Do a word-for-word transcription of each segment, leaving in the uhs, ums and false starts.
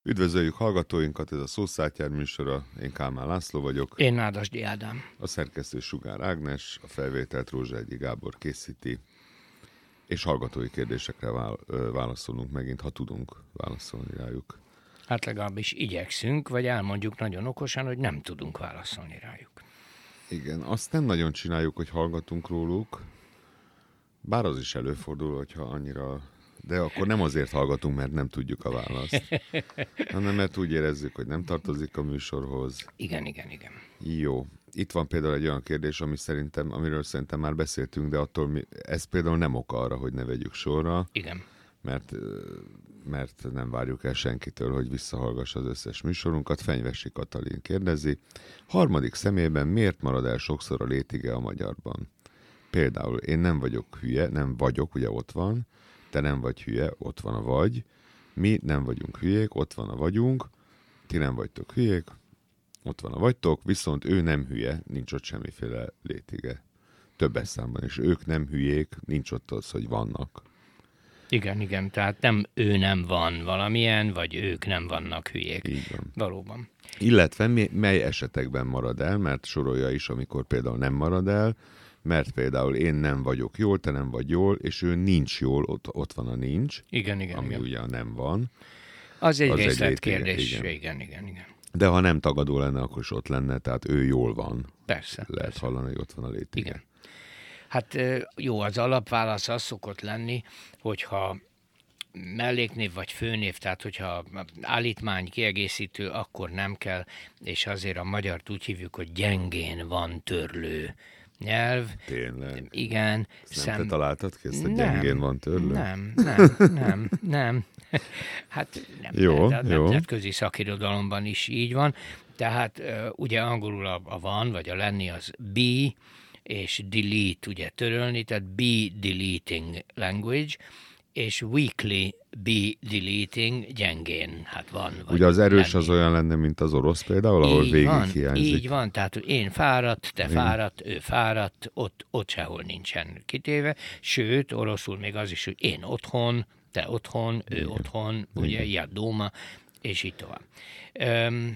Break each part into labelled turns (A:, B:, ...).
A: Üdvözöljük hallgatóinkat, ez a Szószátjár műsora, én Kálmán László vagyok.
B: Én Nádasdy Ádám.
A: A szerkesztő Sugár Ágnes, a felvételt Rózsaegyi Gábor készíti, és hallgatói kérdésekre válaszolunk megint, ha tudunk válaszolni rájuk.
B: Hát legalábbis igyekszünk, vagy elmondjuk nagyon okosan, hogy nem tudunk válaszolni rájuk.
A: Igen, azt nem nagyon csináljuk, hogy hallgatunk róluk, bár az is előfordul, hogyha annyira... De akkor nem azért hallgatunk, mert nem tudjuk a választ, hanem mert úgy érezzük, hogy nem tartozik a műsorhoz.
B: Igen, igen, igen.
A: Jó. Itt van például egy olyan kérdés, ami szerintem, amiről szerintem már beszéltünk, de attól mi, ez például nem ok arra, hogy ne vegyük sorra.
B: Igen.
A: Mert, mert nem várjuk el senkitől, hogy visszahallgassa az összes műsorunkat. Fenyvesi Katalin kérdezi. Harmadik személyben miért marad el sokszor a létige a magyarban? Például én nem vagyok hülye, nem vagyok, ugye ott van, te nem vagy hülye, ott van a vagy, mi nem vagyunk hülyék, ott van a vagyunk, ti nem vagytok hülyék, ott van a vagytok, viszont ő nem hülye, nincs ott semmiféle létige. Többes számban, és ők nem hülyék, nincs ott az, hogy vannak.
B: Igen, igen, tehát nem ő nem van valamilyen, vagy ők nem vannak hülyék.
A: Így van.
B: Valóban.
A: Illetve mely esetekben marad el, mert sorolja is, amikor például nem marad el, mert például én nem vagyok jól, te nem vagy jól, és ő nincs jól, ott, ott van a nincs,
B: igen, igen,
A: ami
B: igen.
A: ugye a nem van.
B: Az egy
A: az
B: részletkérdés,
A: igen.
B: igen, igen, igen.
A: De ha nem tagadó lenne, akkor is ott lenne, tehát ő jól van.
B: Persze.
A: Lehet
B: persze.
A: hallani, hogy ott van a létige.
B: Igen. Hát jó, az alapválasz az szokott lenni, hogyha melléknév vagy főnév, tehát hogyha állítmány kiegészítő, akkor nem kell, és azért a magyart úgy hívjuk, hogy gyengén van törlő nyelv.
A: Tényleg?
B: Igen.
A: Ezt szem... nem te találtad ki, ezt a gyengén van törlő?
B: Nem, nem, nem, nem. Hát nem,
A: jó,
B: de a
A: jó.
B: nemzetközi szakirodalomban is így van. Tehát ugye angolul a, a van, vagy a lenni az be, és delete, ugye törölni, tehát be deleting language, és weakly be deleting gyengén, hát van.
A: Ugye az erős
B: lenni.
A: Az olyan lenne, mint az orosz például, ahol
B: így
A: végig
B: van,
A: hiányzik.
B: Így van, tehát én fáradt, te
A: Igen.
B: fáradt, ő fáradt, ott, ott sehol nincsen kitéve, sőt, oroszul még az is, hogy én otthon, te otthon, ő
A: Igen.
B: otthon, ugye, ja, dóma, és így tovább. Öm,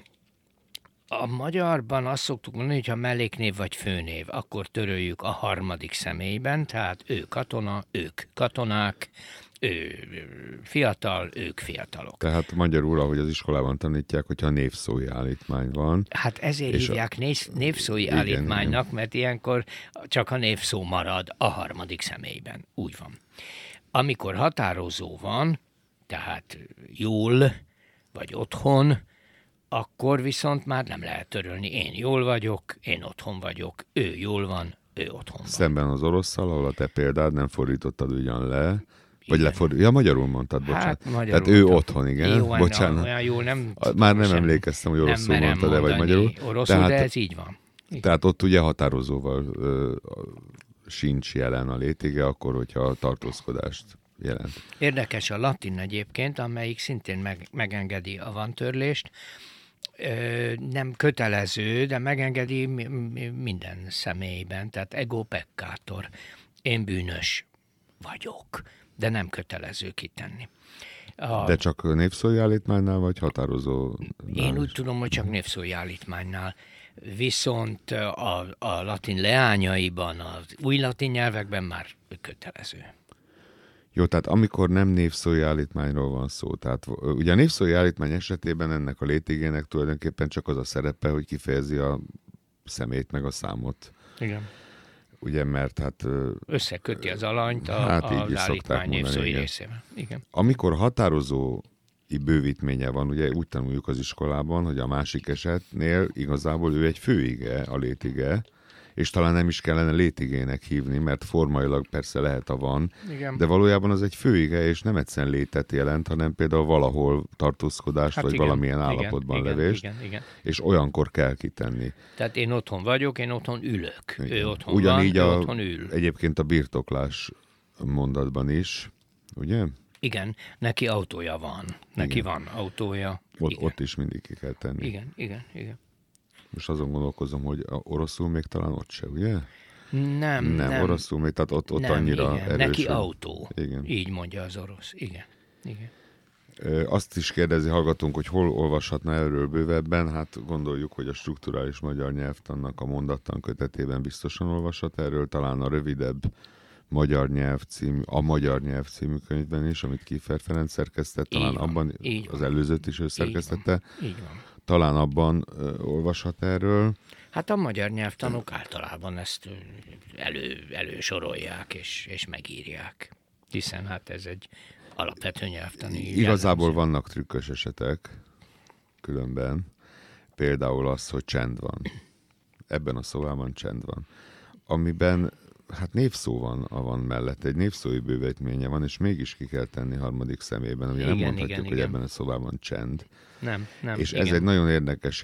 B: A magyarban azt szoktuk mondani, hogy ha melléknév vagy főnév, akkor töröljük a harmadik személyben, tehát ő katona, ők katonák, ő fiatal, ők fiatalok.
A: Tehát magyarul, ahogy az iskolában tanítják, hogyha névszói állítmány van.
B: Hát ezért
A: és
B: hívják a... névszói
A: igen,
B: állítmánynak,
A: igen.
B: mert ilyenkor csak a névszó marad a harmadik személyben. Úgy van. Amikor határozó van, tehát jól vagy otthon, akkor viszont már nem lehet törölni. Én jól vagyok, én otthon vagyok, ő jól van, ő otthon van.
A: Szemben az orosszal, ahol a te példád nem fordítottad ugyan le, vagy lefordít. Ja, magyarul mondtad, bocsánat.
B: Hát, magyarul
A: Tehát ő
B: mondtam.
A: otthon, igen.
B: Jó,
A: bocsánat.
B: Olyan jól nem
A: Már nem
B: sem,
A: emlékeztem, hogy oroszul
B: nem
A: mondtad, de vagy magyarul.
B: Oroszul,
A: tehát,
B: de ez így van. Így.
A: Tehát ott ugye határozóval ö, sincs jelen a létige, akkor, hogyha a tartózkodást jelent.
B: Érdekes a latin egyébként, amelyik szintén meg, megengedi a vantörlést. Ö, nem kötelező, de megengedi minden személyben, tehát ego peccator. Én bűnös vagyok, de nem kötelező kitenni. A,
A: de csak névszói állítmánynál, vagy határozó?
B: Én úgy tudom, hogy csak névszói állítmánynál. Viszont a, a latin leányaiban, az új latin nyelvekben már kötelező.
A: Jó, tehát amikor nem névszói állítmányról van szó, tehát ugye a névszói állítmány esetében ennek a létigének tulajdonképpen csak az a szerepe, hogy kifejezi a szemét meg a számot.
B: Igen.
A: Ugye, mert hát...
B: Összeköti az alanyt a,
A: hát
B: az állítmány névszói részével. Igen.
A: Amikor határozó bővítménye van, ugye úgy tanuljuk az iskolában, hogy a másik esetnél igazából ő egy főige, a létige, és talán nem is kellene létigének hívni, mert formailag persze lehet a van,
B: igen.
A: de valójában az egy főige, és nem egyszerűen létet jelent, hanem például valahol tartózkodást, hát vagy igen, valamilyen igen, állapotban
B: igen,
A: levést,
B: igen, igen.
A: és olyankor kell kitenni.
B: Tehát én otthon vagyok, én otthon ülök. Igen. Ő otthon
A: Ugyanígy
B: van,
A: a,
B: ő otthon ül.
A: Egyébként a birtoklás mondatban is, ugye?
B: Igen, neki autója van. Neki
A: igen.
B: van autója.
A: Ott, ott is mindig ki kell tenni.
B: Igen, igen, igen.
A: Most azon gondolkozom, hogy a oroszul még talán ott se, ugye?
B: Nem,
A: nem.
B: Nem,
A: oroszul még, tehát ott, ott
B: nem,
A: annyira
B: igen.
A: erős.
B: Neki autó.
A: Igen.
B: Így mondja az orosz. Igen, igen.
A: Azt is kérdezi hallgatónk, hogy hol olvashatna erről bővebben. Hát gondoljuk, hogy a strukturális magyar nyelvtannak a mondattan kötetében biztosan olvashat erről, talán a rövidebb magyar nyelv című, a magyar nyelv című könyvben is, amit Kiefer Ferenc szerkesztett, talán
B: Így van,
A: abban
B: így
A: az
B: van.
A: előzőt is ő szerkesztette.
B: Így van. Így van.
A: Talán abban ö, olvashat erről.
B: Hát a magyar nyelvtanok általában ezt elő, elősorolják és, és megírják, hiszen hát ez egy alapvető nyelvtani
A: Igazából
B: jellemző.
A: vannak trükkös esetek, különben. Például az, hogy csend van. Ebben a szobában csend van. Amiben, hát névszó van, van mellett, egy névszói bővítménye van, és mégis ki kell tenni harmadik szemében. Ugye nem
B: Igen,
A: mondhatjuk,
B: igen,
A: hogy
B: igen.
A: ebben a szobában csend.
B: Nem, nem.
A: És
B: igen.
A: ez egy nagyon érdekes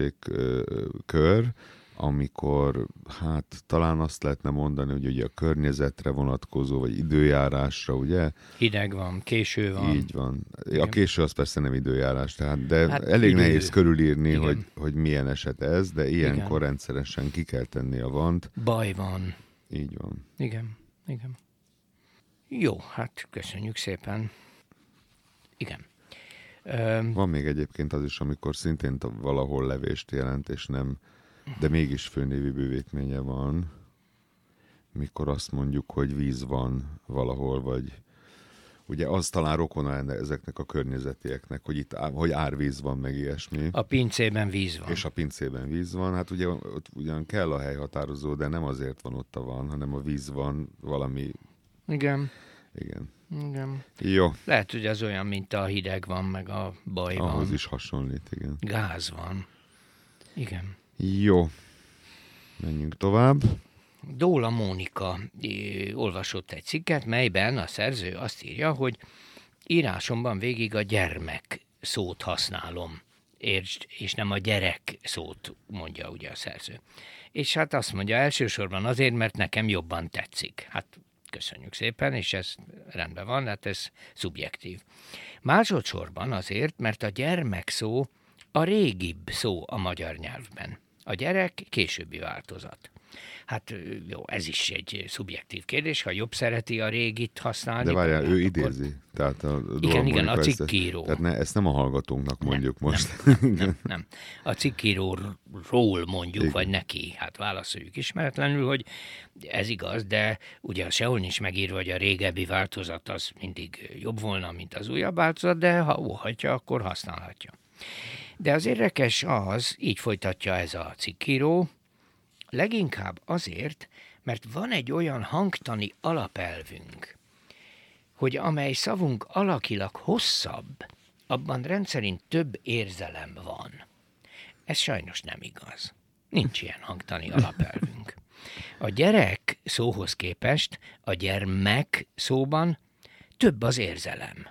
A: jelenségkör, amikor, hát talán azt lehetne mondani, hogy ugye a környezetre vonatkozó, vagy időjárásra, ugye?
B: Hideg van, késő van.
A: Így van. A
B: Igen.
A: késő az persze nem időjárás, tehát, de
B: Hát
A: elég
B: idő.
A: nehéz körülírni,
B: Igen.
A: hogy, hogy milyen eset ez, de ilyenkor
B: Igen.
A: rendszeresen ki kell tenni a vant.
B: Baj van.
A: Így van.
B: Igen, igen. Jó, hát köszönjük szépen. Igen. Öm,
A: Van még egyébként az is, amikor szintén t- valahol levést jelent, és nem, de mégis főnévi bővítménye van, mikor azt mondjuk, hogy víz van valahol, vagy ugye az talán rokona lenne ezeknek a környezetieknek, hogy itt á- hogy árvíz van, meg ilyesmi.
B: a pincében víz van.
A: És a pincében víz van, hát ugye ott ugyan kell a helyhatározó, de nem azért van ott a van, hanem a víz van valami,
B: Igen,
A: igen.
B: igen.
A: Jó,
B: Lehet, hogy az olyan, mint a hideg van, meg a baj
A: ahhoz
B: van.
A: is hasonlít, igen.
B: Gáz van. Igen.
A: Jó, menjünk tovább.
B: Dóla Mónika ö, olvasott egy cikket, melyben a szerző azt írja, hogy írásomban végig a gyermek szót használom, értsd, és nem a gyerek szót, mondja ugye a szerző. És hát azt mondja, elsősorban azért, mert nekem jobban tetszik. Hát köszönjük szépen, és ez rendben van, hát ez szubjektív. Másodszorban azért, mert a gyermek szó a régibb szó a magyar nyelvben. A gyerek későbbi változat. Hát jó, ez is egy szubjektív kérdés, ha jobb szereti a régit használni.
A: De várjál,
B: hát
A: ő
B: akkor-
A: idézi. Tehát a, a
B: Igen, igen, a
A: Dóra Mónika ezt-
B: cikkíró.
A: Tehát ne, ezt nem a hallgatónknak mondjuk
B: nem,
A: most.
B: Nem, nem, nem. A cikkíróról mondjuk,
A: Igen.
B: vagy neki, hát válaszoljuk ismeretlenül, hogy ez igaz, de ugye sehol nincs megírva, hogy a régebbi változat az mindig jobb volna, mint az újabb változat, de ha óhatja, akkor használhatja. De az érdekes az, így folytatja ez a cikkíró, leginkább azért, mert van egy olyan hangtani alapelvünk, hogy amely szavunk alakilag hosszabb, abban rendszerint több érzelem van. Ez sajnos nem igaz. Nincs ilyen hangtani alapelvünk. A gyerek szóhoz képest a gyermek szóban több az érzelem.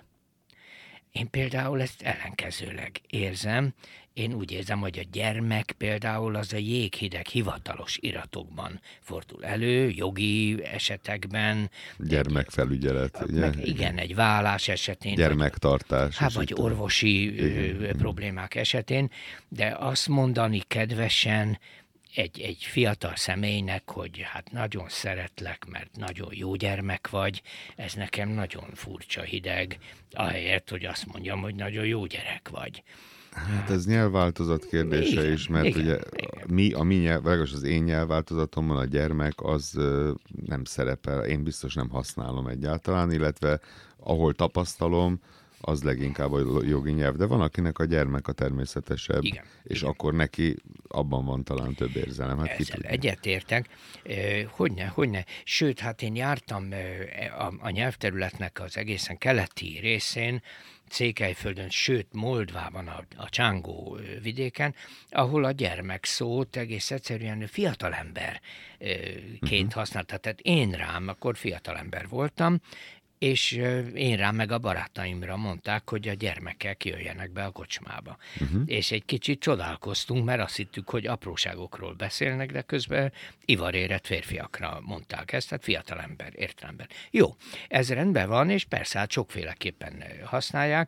B: Én például ezt ellenkezőleg érzem. Én úgy érzem, hogy a gyermek például az a jéghideg hivatalos iratokban fordul elő, jogi esetekben.
A: Gyermekfelügyelet, ugye?
B: Meg igen, egy vállás esetén.
A: Gyermektartás.
B: Hát
A: és
B: vagy
A: így
B: orvosi ö,
A: igen.
B: problémák esetén, de azt mondani kedvesen egy, egy fiatal személynek, hogy hát nagyon szeretlek, mert nagyon jó gyermek vagy, ez nekem nagyon furcsa hideg, ahelyett, hogy azt mondjam, hogy nagyon jó gyerek vagy.
A: Hát ez nyelvváltozat kérdése
B: Igen,
A: is, mert
B: igen,
A: ugye
B: igen.
A: mi, a mi nyelv, legalábbis az én nyelvváltozatomban a gyermek az ö, nem szerepel, én biztos nem használom egyáltalán, illetve ahol tapasztalom, az leginkább a jogi nyelv, de van, akinek a gyermek a természetesebb,
B: Igen,
A: és
B: igen.
A: akkor neki abban van talán több érzelem. Hát ki
B: Ezzel
A: tudja.
B: egyetértek, Ö, hogyne, hogyne. Sőt, hát én jártam ö, a, a nyelvterületnek az egészen keleti részén, Székelyföldön, sőt Moldvában, a, a Csángó ö, vidéken, ahol a gyermek szót egész egyszerűen fiatalemberként uh-huh. használta. Tehát én rám, akkor fiatalember voltam, és ö, én rám meg a barátaimra mondták, hogy a gyermekek jöjjenek be a kocsmába. Uh-huh. És egy kicsit csodálkoztunk, mert azt hittük, hogy apróságokról beszélnek, de közben ivarérett férfiakra mondták ezt, tehát fiatalember, értelemben. Jó, ez rendben van, és persze hát sokféleképpen használják.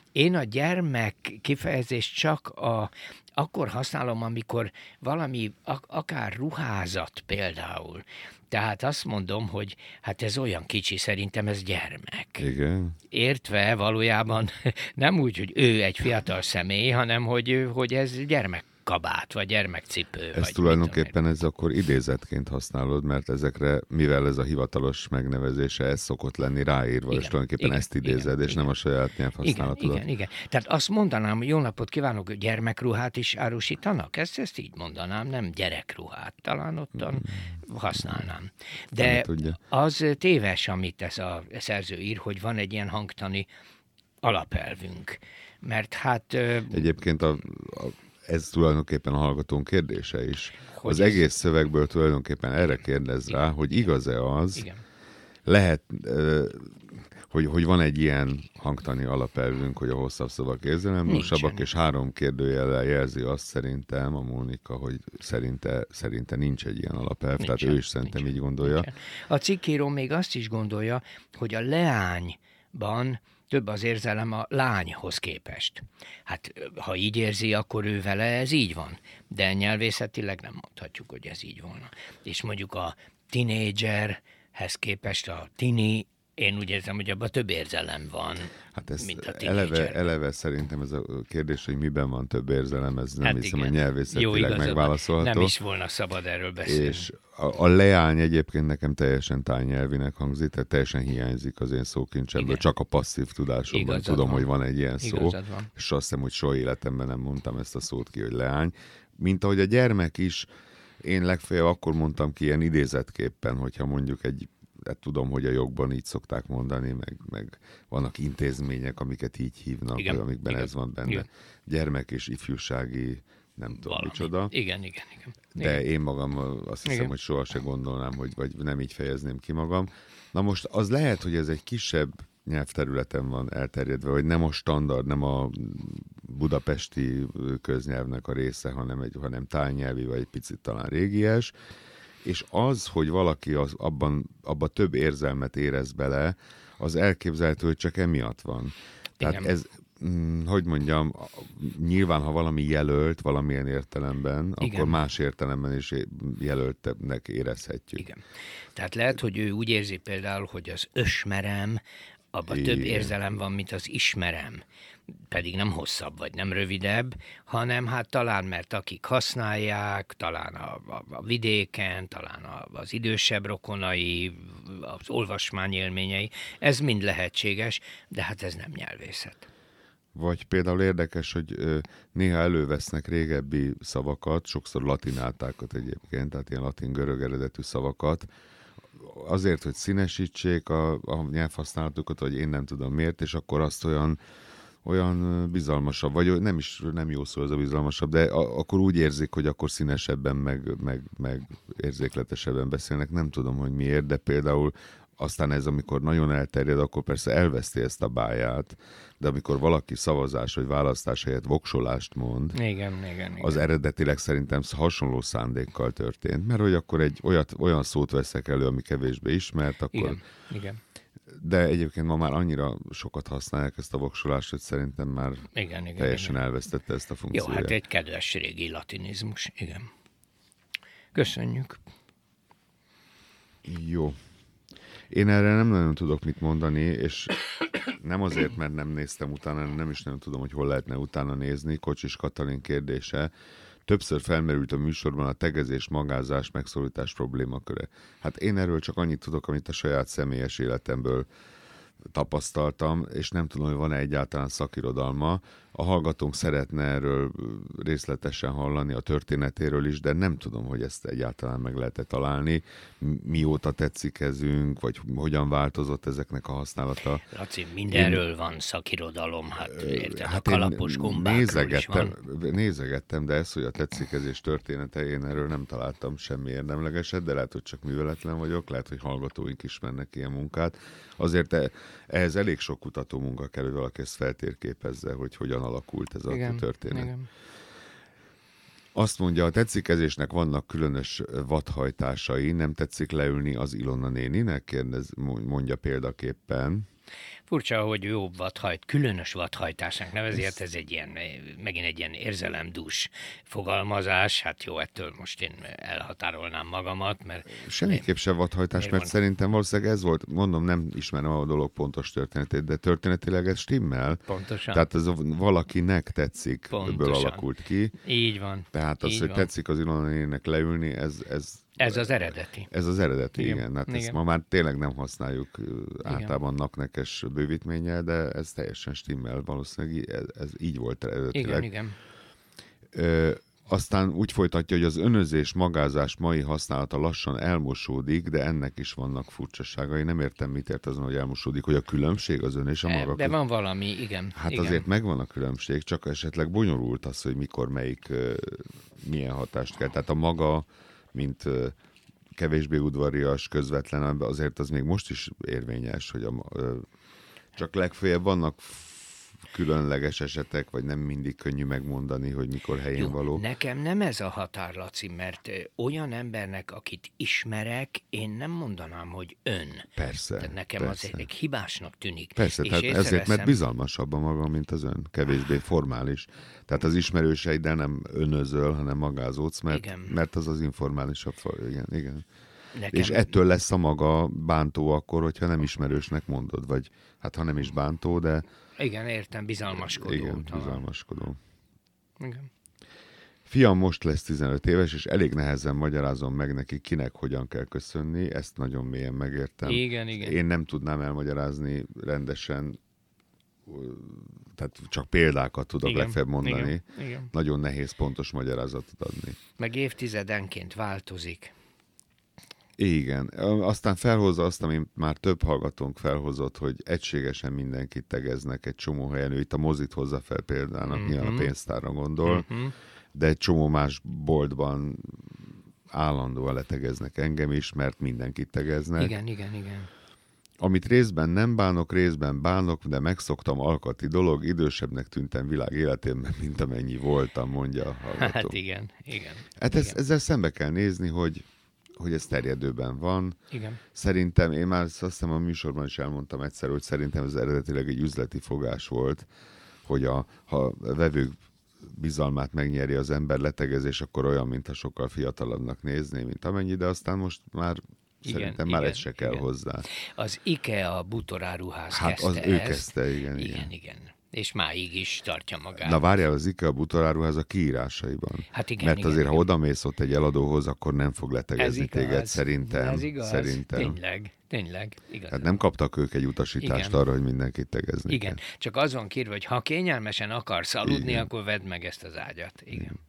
B: Én a gyermek kifejezést csak a, akkor használom, amikor valami, ak- akár ruházat például. Tehát azt mondom, hogy hát ez olyan kicsi, szerintem ez gyermek.
A: Igen.
B: Értve valójában nem úgy, hogy ő egy fiatal személy, hanem hogy, hogy ez gyermekkabát, vagy gyermekcipő.
A: Ezt
B: vagy
A: tulajdonképpen ez akkor idézetként használod, mert ezekre, mivel ez a hivatalos megnevezése, ez szokott lenni ráírva, igen, és tulajdonképpen igen, ezt idézed, igen, és igen. nem a saját nyelvhasználatodat.
B: Igen, igen, igen. Tehát azt mondanám, hogy jó napot kívánok, hogy gyermekruhát is árusítanak? Ezt, ezt így mondanám, nem gyerekruhát. Talán ottan használnám. De az téves, amit ez a szerző ír, hogy van egy ilyen hangtani alapelvünk. Mert hát...
A: Egyébként a, a ez tulajdonképpen a hallgatónk kérdése is. Hogy az ez... egész szövegből tulajdonképpen erre kérdez igen. rá, hogy igaz-e az, igen. lehet, hogy, hogy van egy ilyen hangtani alapelvünk, hogy a hosszabb szavak érzelemdúsabbak, és három kérdőjellel jelzi azt szerintem a Mónika, hogy szerinte, szerinte nincs egy ilyen alapelv, nincsen, tehát ő is szerintem nincsen, így gondolja. Nincsen.
B: A cikkíró még azt is gondolja, hogy a leányban több az érzelem a lányhoz képest. Hát, ha így érzi, akkor ő vele ez így van. De nyelvészetileg nem mondhatjuk, hogy ez így volna. És mondjuk a tinédzserhez képest a tini, én úgy érzem, hogy abban több érzelem van,
A: hát ez
B: mint a
A: eleve, eleve szerintem ez a kérdés, hogy miben van több érzelem, ez nem hát hiszem, igen. hogy nyelvészetileg megválaszolható.
B: Nem is volna szabad erről beszélni.
A: És a, a leány egyébként nekem teljesen tájnyelvinek hangzik, tehát teljesen hiányzik az én szókincsemből, csak a passzív tudásomban igazad tudom, van. Hogy van egy ilyen szó, van. És azt hiszem, hogy soha életemben nem mondtam ezt a szót ki, hogy leány. Mint ahogy a gyermek is, én legfeljebb akkor mondtam ki ilyen idézetképpen, hogyha mondjuk egy hát tudom, hogy a jogban így szokták mondani, meg, meg vannak intézmények, amiket így hívnak, igen, amikben igen, ez van benne. Igen. Gyermek és ifjúsági, nem tudom valami. Micsoda.
B: Igen, igen, igen.
A: De
B: igen.
A: én magam azt hiszem, igen. hogy soha se gondolnám, hogy vagy nem így fejezném ki magam. Na most az lehet, hogy ez egy kisebb nyelvterületen van elterjedve, hogy nem a standard, nem a budapesti köznyelvnek a része, hanem, egy, hanem tájnyelvi, vagy egy picit talán régies. És az, hogy valaki az, abban, abban több érzelmet érez bele, az elképzelhető, hogy csak emiatt van. Tehát igen. ez, hm, hogy mondjam, nyilván, ha valami jelölt valamilyen értelemben, igen. akkor más értelemben is jelöltnek érezhetjük.
B: Igen. Tehát lehet, hogy ő úgy érzi például, hogy az ösmerem, abban több érzelem van, mint az ismerem. Pedig nem hosszabb, vagy nem rövidebb, hanem hát talán, mert akik használják, talán a, a, a vidéken, talán a, az idősebb rokonai, az olvasmány élményei, ez mind lehetséges, de hát ez nem nyelvészet.
A: Vagy például érdekes, hogy néha elővesznek régebbi szavakat, sokszor latináltákat egyébként, tehát ilyen latin-görög eredetű szavakat, azért, hogy színesítsék a, a nyelvhasználatukat, vagy én nem tudom miért, és akkor azt olyan olyan bizalmasabb, vagy nem is nem jó szó ez a bizalmasabb, de a, akkor úgy érzik, hogy akkor színesebben, meg, meg, meg érzékletesebben beszélnek, nem tudom, hogy miért, de például aztán ez, amikor nagyon elterjed, akkor persze elveszti ezt a báját, de amikor valaki szavazás vagy választás helyett voksolást mond,
B: igen, igen, igen.
A: az eredetileg szerintem hasonló szándékkal történt, mert hogy akkor egy olyat, olyan szót veszek elő, ami kevésbé ismert, akkor...
B: Igen, igen.
A: De egyébként ma már annyira sokat használják ezt a voksolást, hogy szerintem már igen, igen, teljesen igen. elvesztette ezt a funkcióját.
B: Jó, hát egy kedves régi latinizmus, igen. Köszönjük.
A: Jó. Én erre nem nagyon tudok mit mondani, és nem azért, mert nem néztem utána, nem is nagyon tudom, hogy hol lehetne utána nézni. Kocsis Katalin kérdése. Többször felmerült a műsorban a tegezés, magázás, megszólítás problémaköre. Hát én erről csak annyit tudok, amit a saját személyes életemből tapasztaltam, és nem tudom, hogy van-e egyáltalán szakirodalma. A hallgatónk szeretne erről részletesen hallani, a történetéről is, de nem tudom, hogy ezt egyáltalán meg lehet-e találni. Mióta tetszikezünk, vagy hogyan változott ezeknek a használata.
B: Laci, mindenről én, van szakirodalom, hát érted, hát a kalapos gombákról is van.
A: Nézegettem, de ez, hogy a tetszikezés története, én erről nem találtam semmi érdemlegeset, de lehet, hogy csak műveletlen vagyok, lehet, hogy hallgatóink ismernek ilyen munkát. Azért ehhez elég sok kutató munka kell, hogy valaki ezt feltérképezze, hogy hogyan alakult ez igen, a történet. Igen. Azt mondja, a tetszikezésnek vannak különös vadhajtásai, nem tetszik leülni az Ilona néninek? Kérdez, mondja példaképpen.
B: Furcsa, hogy jobb vadhajt, különös vadhajtásnak nevezi, hát ez egy ilyen, megint egy ilyen érzelemdús fogalmazás, hát jó, ettől most én elhatárolnám magamat, mert...
A: Semmiképp sem vadhajtás, mert van? Szerintem valószínűleg ez volt, mondom, nem ismerem a dolog pontos történetét, de történetileg ez stimmel.
B: Pontosan.
A: Tehát ez valakinek tetszik,
B: Pontosan.
A: ebből alakult ki.
B: Így van.
A: Tehát az,
B: Így
A: hogy
B: van.
A: tetszik az Ilona néninek leülni, ez... ez
B: Ez az eredeti.
A: Ez az eredeti, igen. igen. Hát
B: igen.
A: ezt ma már tényleg nem használjuk igen. általában naknekes bővítménnyel, de ez teljesen stimmel. Valószínűleg ez, ez így volt eredetileg.
B: Igen, igen.
A: Ö, aztán úgy folytatja, hogy az önözés, magázás mai használata lassan elmosódik, de ennek is vannak furcsaságai. Nem értem, mit ért azon, hogy elmosódik, hogy a különbség az ön és a maga.
B: De van valami, igen.
A: Hát
B: igen.
A: azért megvan a különbség, csak esetleg bonyolult az, hogy mikor melyik milyen hatást kell. Tehát a maga, mint kevésbé udvarias, közvetlen, azért az még most is érvényes, hogy a, csak legfeljebb vannak különleges esetek, vagy nem mindig könnyű megmondani, hogy mikor helyén
B: Jó,
A: való.
B: Nekem nem ez a határ, Laci, mert olyan embernek, akit ismerek, én nem mondanám, hogy ön.
A: Persze.
B: Tehát nekem
A: persze.
B: az egy hibásnak tűnik.
A: Persze,
B: és
A: tehát ezért, mert bizalmasabb a maga, mint az ön. Kevésbé formális. Tehát az ismerőseiddel nem önözöl, hanem magázódsz, mert, mert az az informálisabb. Igen, igen. Nekem... És ettől lesz a maga bántó akkor, hogyha nem ismerősnek mondod, vagy hát ha nem is bántó, de...
B: Igen, értem, bizalmaskodó.
A: Igen, talán. bizalmaskodó.
B: Igen.
A: Fiam most lesz tizenöt éves, és elég nehezen magyarázom meg neki, kinek hogyan kell köszönni, ezt nagyon mélyen megértem.
B: Igen, igen.
A: Én nem tudnám elmagyarázni rendesen, tehát csak példákat tudok igen, legfeljebb mondani.
B: Igen, igen.
A: Nagyon nehéz pontos magyarázatot adni.
B: Meg évtizedenként változik.
A: Igen. Aztán felhozza azt, ami már több hallgatónk felhozott, hogy egységesen mindenkit tegeznek egy csomó helyen. Ő itt a mozit hozza fel példának, mm-hmm. nyilván a pénztárra gondol, mm-hmm. de egy csomó más boltban állandóan letegeznek engem is, mert mindenkit tegeznek.
B: Igen, igen, igen.
A: Amit részben nem bánok, részben bánok, de megszoktam, alkati dolog, idősebbnek tűntem világ életében, mint amennyi voltam, mondja a hallgató.
B: Hát igen, igen.
A: Hát
B: igen.
A: Ez, ezzel szembe kell nézni, hogy hogy ez terjedőben van.
B: Igen.
A: Szerintem, én már azt hiszem a műsorban is elmondtam egyszer, hogy szerintem ez eredetileg egy üzleti fogás volt, hogy a, ha a vevők bizalmát megnyeri az ember letegezés, akkor olyan, mintha sokkal fiatalabbnak nézné, mint amennyi, de aztán most már igen, szerintem igen, már ez se kell igen. hozzá.
B: Az IKEA bútoráruház
A: hát
B: kezdte
A: az ő
B: ezt.
A: kezdte, igen,
B: igen.
A: igen.
B: igen. És máig is tartja magát.
A: Na várjál, az IKEA bútoráruház a kiírásaiban.
B: Hát igen,
A: Mert
B: igen,
A: azért,
B: igen.
A: ha odamész ott egy eladóhoz, akkor nem fog letegezni téged, szerintem.
B: Ez igaz,
A: szerintem.
B: tényleg, tényleg. Igaz.
A: Hát nem kaptak ők egy utasítást igen. arra, hogy mindenkit tegezni
B: Igen,
A: kell.
B: csak azon kérve, hogy ha kényelmesen akarsz aludni,
A: igen.
B: akkor vedd meg ezt az ágyat. Igen. igen.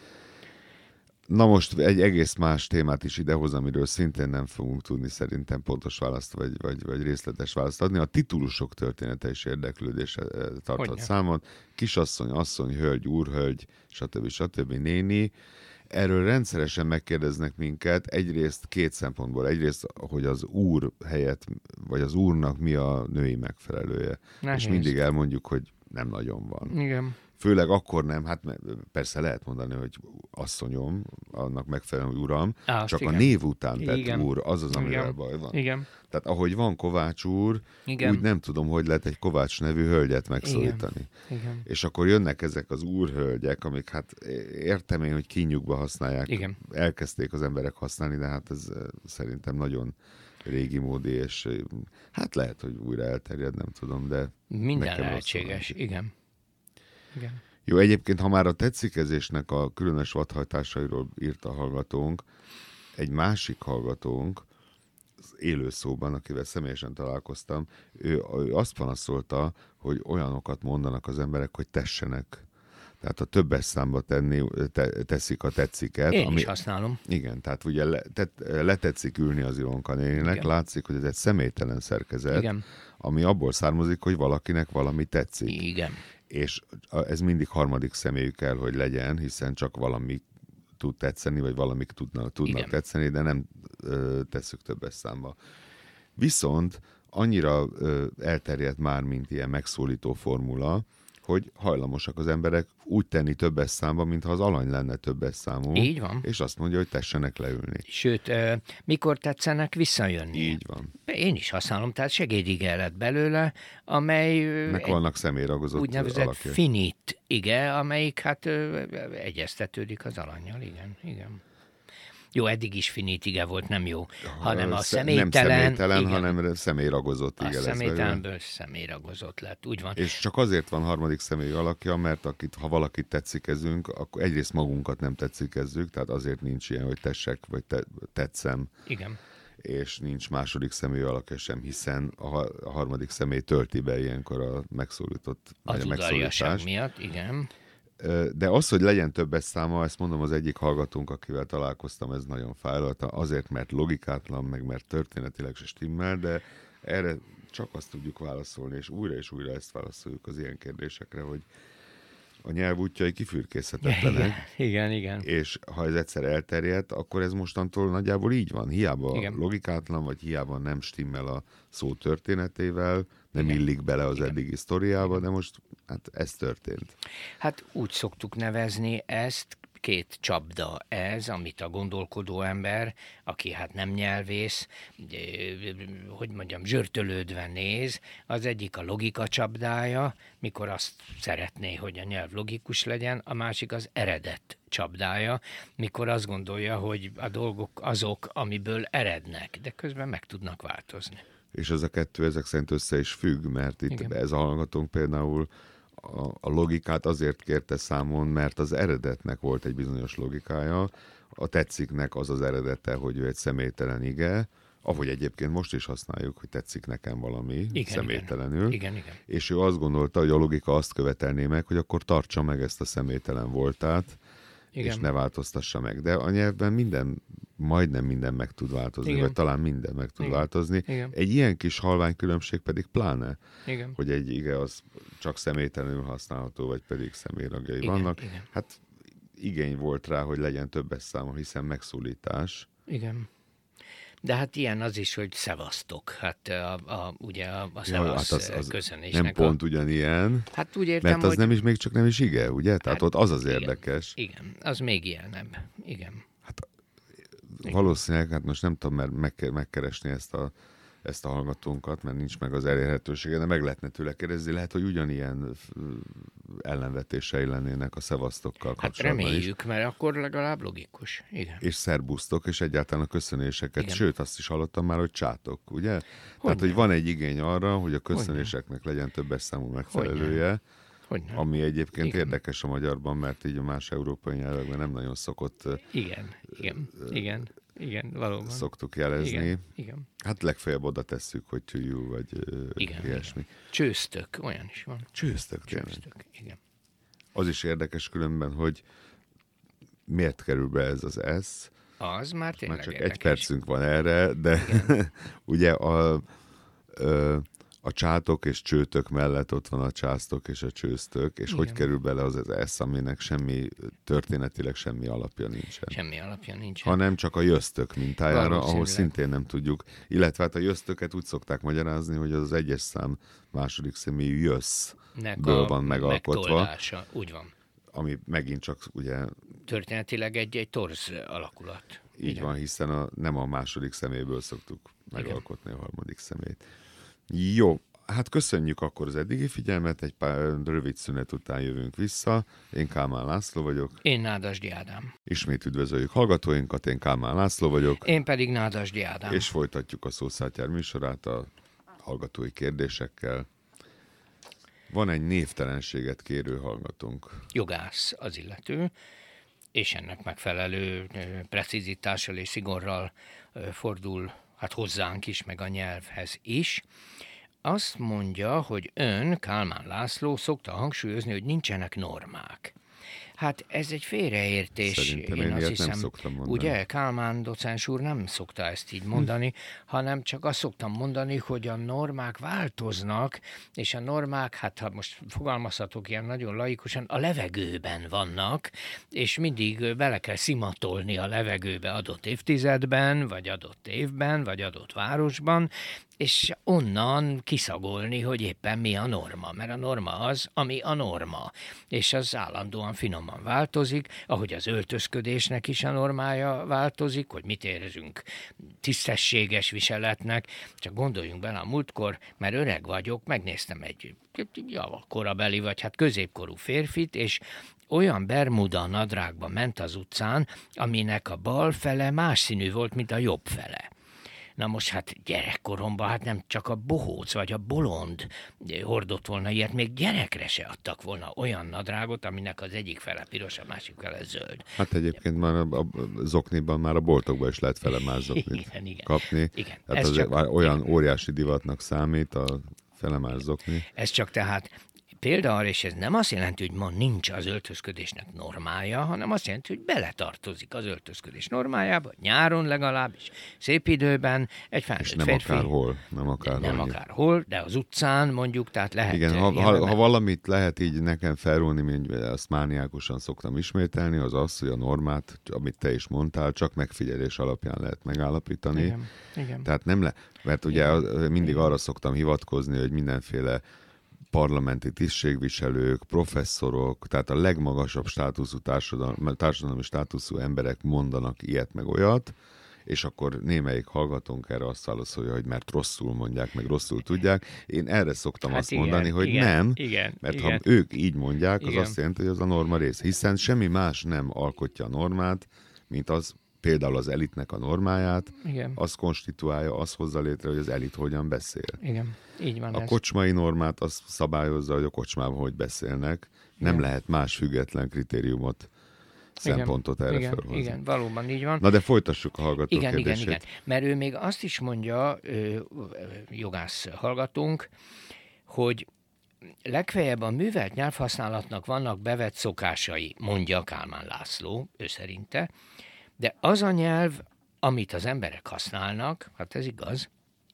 A: Na most egy egész más témát is idehoz, amiről szintén nem fogunk tudni szerintem pontos választ vagy, vagy, vagy részletes választ adni. A titulusok története is érdeklődésre tartott Hogyne. számot. Kisasszony, asszony, hölgy, úrhölgy, stb. stb. Néni. Erről rendszeresen megkérdeznek minket, egyrészt két szempontból. Egyrészt, hogy az úr helyett, vagy az úrnak mi a női megfelelője. Nehéz. És mindig elmondjuk, hogy nem nagyon van.
B: Igen.
A: Főleg akkor nem, hát persze lehet mondani, hogy asszonyom, annak megfelelően, hogy uram, Á, csak igen. a név után tett igen. úr, az az, amivel igen. baj van.
B: Igen.
A: Tehát ahogy van Kovács úr, igen. úgy nem tudom, hogy lehet egy Kovács nevű hölgyet megszólítani.
B: Igen. Igen.
A: És akkor jönnek ezek az úrhölgyek, amik hát értem én, hogy kínjukba használják. Igen. Elkezdték az emberek használni, de hát ez szerintem nagyon régi módi, és hát lehet, hogy újra elterjed, nem tudom, de...
B: Minden lehetséges, igen. Igen.
A: Jó, egyébként, ha már a tetszikezésnek a különös vadhajtásairól írt a hallgatónk, egy másik hallgatónk, az élő szóban, akivel személyesen találkoztam, ő, ő azt panaszolta, hogy olyanokat mondanak az emberek, hogy tessenek. Tehát a többes számba tenni, te, teszik a tetsziket.
B: Én
A: ami,
B: is használom.
A: Igen, tehát ugye le, te, letetszik ülni az Ilonka néninek, igen. látszik, hogy ez egy személytelen szerkezet, igen. ami abból származik, hogy valakinek valami tetszik.
B: Igen.
A: És ez mindig harmadik személyű kell, hogy legyen, hiszen csak valami tud tetszeni, vagy valamik tudnak, tudnak tetszeni, de nem ö, tesszük többes számba. Viszont annyira ö, elterjedt már, mint ilyen megszólító formula, hogy hajlamosak az emberek úgy tenni többes számba, mintha az alany lenne többes számú.
B: Így van.
A: És azt mondja, hogy tessenek leülni.
B: Sőt, mikor tetszenek visszajönni.
A: Így van.
B: Én is használom, tehát segédige lett belőle, amely...
A: Nek vannak személyragozott
B: úgynevezett
A: alakja.
B: finit ige, amelyik hát egyeztetődik az alannyal, igen, igen. Jó, eddig is finit ige volt, nem jó, hanem a személytelen...
A: Nem személytelen, igen, hanem személyragozott ige
B: lesz. A személytelenből személyragozott lett, úgy van.
A: És csak azért van harmadik személy alakja, mert akit, ha valakit tetszikezünk, akkor egyrészt magunkat nem tetszikezzük, tehát azért nincs ilyen, hogy tessek, vagy te, tetszem.
B: Igen.
A: És nincs második személy alakja sem, hiszen a, a harmadik személy tölti be ilyenkor a megszólított,
B: az
A: vagy a megszólítást.
B: Miatt, igen.
A: De az, hogy legyen többes száma, ezt mondom az egyik hallgatónk, akivel találkoztam, ez nagyon fájlalta, azért, mert logikátlan, meg mert történetileg se stimmel, de erre csak azt tudjuk válaszolni, és újra és újra ezt válaszoljuk az ilyen kérdésekre, hogy a nyelv útjai kifürkészhetetlenek.
B: Igen, igen.
A: És ha ez egyszer elterjedt, akkor ez mostantól nagyjából így van. Hiába
B: igen.
A: logikátlan, vagy hiába nem stimmel a szó történetével, nem igen. illik bele az igen. eddigi sztoriába, de most hát ez történt.
B: Hát úgy szoktuk nevezni ezt, két csapda ez, amit a gondolkodó ember, aki hát nem nyelvész, hogy mondjam, zsörtölődve néz, az egyik a logika csapdája, mikor azt szeretné, hogy a nyelv logikus legyen, a másik az eredet csapdája, mikor azt gondolja, hogy a dolgok azok, amiből erednek, de közben meg tudnak változni.
A: És ez a kettő ezek szerint össze is függ, mert itt igen. ez a hallgatónk például a, a logikát azért kérte számon, mert az eredetnek volt egy bizonyos logikája, a tetsziknek az az eredete, hogy ő egy személytelen ige, ahogy egyébként most is használjuk, hogy tetszik nekem valami igen, személytelenül,
B: igen. Igen,
A: és ő azt gondolta, hogy a logika azt követelné meg, hogy akkor tartsa meg ezt a személytelen voltát, igen. és ne változtassa meg. De a nyelvben minden, majdnem minden meg tud változni, igen. vagy talán minden meg tud igen. változni.
B: Igen.
A: Egy ilyen kis halvány különbség pedig pláne,
B: igen.
A: hogy egy ige az csak személytelenül használható, vagy pedig személyragjai
B: igen,
A: vannak.
B: Igen.
A: Hát igény volt rá, hogy legyen többes száma, hiszen megszólítás.
B: Igen. De hát ilyen az is, hogy szevasztok. Hát a, a, ugye a, a szevasz ja, hát az, az köszönésnek.
A: Nem pont
B: a...
A: ugyanilyen,
B: hát úgy értem,
A: mert az
B: hogy...
A: nem is, még csak nem is ige, ugye? Tehát
B: hát,
A: ott az az
B: igen,
A: érdekes.
B: Igen, az még ilyenebb. Igen.
A: Hát igen. Valószínűleg, hát most nem tudom, mert meg, megkeresni ezt a, ezt a hallgatónkat, mert nincs meg az elérhetősége, de meg lehetne tőle kérdezni, lehet, hogy ugyanilyen ellenvetései lennének a szevasztokkal kapcsolatban.
B: Hát reméljük, is. Mert akkor legalább logikus. Igen.
A: És szerbusztok, és egyáltalán a köszönéseket. Igen. Sőt, azt is hallottam már, hogy csátok, ugye? Hogy Tehát, nem. hogy van egy igény arra, hogy a köszönéseknek hogy legyen többes számú megfelelője, hogy ami egyébként igen. érdekes a magyarban, mert így a más európai nyelvekben nem nagyon szokott...
B: Igen, igen, igen. Igen, valóban.
A: Szoktuk jelezni.
B: Igen, igen.
A: Hát legfeljebb oda tesszük, hogy to you, vagy
B: igen,
A: ilyesmi.
B: Igen. Csőztök, olyan is van.
A: Csőztök, tényleg.
B: Csőztök, igen.
A: Az is érdekes különben, hogy miért kerül be ez az S.
B: Az már tényleg
A: Már csak
B: érdekes.
A: Egy percünk van erre, de ugye a... a a csátok és csőtök mellett ott van a császtok és a csőztök, és igen. hogy kerül bele az az S, aminek semmi, történetileg semmi alapja nincsen.
B: Semmi alapja nincsen.
A: Hanem csak a jöztök mintájára, ahol szintén nem tudjuk. Illetve hát a jöztöket úgy szokták magyarázni, hogy az az egyes szám második személyű jösszből van megalkotva.
B: Megtoldása, úgy van.
A: Ami megint csak ugye...
B: Történetileg egy, egy torz alakulat.
A: Így igen. van, hiszen a, nem a második személyből szoktuk megalkotni igen. a harmadik személyt. Jó, hát köszönjük akkor az eddigi figyelmet, egy pár rövid szünet után jövünk vissza. Én Kálmán László vagyok.
B: Én Nádasdy Ádám.
A: Ismét üdvözöljük hallgatóinkat, én Kálmán László vagyok.
B: Én pedig Nádasdy Ádám.
A: És folytatjuk a Szószátyár műsorát a hallgatói kérdésekkel. Van egy névtelenséget kérő hallgatónk.
B: Jogász az illető, és ennek megfelelő precizitással és szigorral fordul hát hozzánk is, meg a nyelvhez is. Azt mondja, hogy ön, Kálmán László, szokta hangsúlyozni, hogy nincsenek normák. Hát ez egy félreértés.
A: Szerintem én,
B: én azt
A: hiszem,
B: hiszem,
A: szoktam mondani.
B: Ugye, Kálmán docens úr nem szokta ezt így mondani, hm. hanem csak azt szoktam mondani, hogy a normák változnak, és a normák, hát ha most fogalmazhatok ilyen nagyon laikusan, a levegőben vannak, és mindig bele kell szimatolni a levegőbe adott évtizedben, vagy adott évben, vagy adott városban, és onnan kiszagolni, hogy éppen mi a norma, mert a norma az, ami a norma, és az állandóan finoman változik, ahogy az öltözködésnek is a normája változik, hogy mit érzünk tisztességes viseletnek, csak gondoljunk bele a múltkor, mert öreg vagyok, megnéztem egy korabeli, vagy hát középkorú férfit, és olyan bermuda nadrágba ment az utcán, aminek a bal fele más színű volt, mint a jobb fele. Na most hát gyerekkoromban hát nem csak a bohóc vagy a bolond hordott volna ilyet, még gyerekre se adtak volna olyan nadrágot, aminek az egyik fele piros, a másik fele zöld.
A: Hát egyébként már a, a zokniban, már a boltokban is lehet felemás zoknit
B: igen, igen.
A: kapni.
B: Igen.
A: Tehát
B: Ez
A: az
B: csak,
A: olyan
B: igen.
A: óriási divatnak számít a felemás zokni.
B: Ez csak tehát példa arra, és ez nem azt jelenti, hogy ma nincs az öltözködésnek normája, hanem azt jelenti, hogy beletartozik az öltözködés normájába, nyáron legalábbis, szép időben, egy felnőtt
A: És nem
B: férfi.
A: akárhol, nem akárhol.
B: Nem akárhol, de az utcán mondjuk, tehát lehet.
A: Igen, ha, ha, ha valamit lehet így nekem felrólni, mint azt mániákusan szoktam ismételni, az az, hogy a normát, amit te is mondtál, csak megfigyelés alapján lehet megállapítani.
B: Igen, igen.
A: Tehát nem le, mert ugye igen. mindig arra szoktam hivatkozni, hogy mindenféle parlamenti tisztségviselők, professzorok, tehát a legmagasabb státuszú társadalmi, társadalmi státuszú emberek mondanak ilyet meg olyat, és akkor némelyik hallgatónk erre azt válaszolja, hogy mert rosszul mondják, meg rosszul tudják. Én erre szoktam hát azt igen, mondani, hogy
B: igen,
A: nem,
B: igen,
A: mert
B: igen.
A: ha ők így mondják, az
B: igen.
A: azt jelenti, hogy az a norma rész. Hiszen semmi más nem alkotja a normát, mint az például az elitnek a normáját, igen. az konstituálja, az hozza létre, hogy az elit hogyan beszél.
B: Igen, így van
A: A
B: ez.
A: kocsmai normát az szabályozza, hogy a kocsmában hogy beszélnek. Nem igen. lehet más független kritériumot, szempontot
B: igen,
A: erre
B: igen,
A: felhozni.
B: Igen, valóban így van.
A: Na de folytassuk a hallgató
B: igen,
A: kérdését.
B: Igen, igen, mert ő még azt is mondja, jogász hallgatónk, hogy legfeljebb a művelt nyelvhasználatnak vannak bevett szokásai, mondja Kálmán László, ő szerinte, de az a nyelv, amit az emberek használnak, hát ez igaz,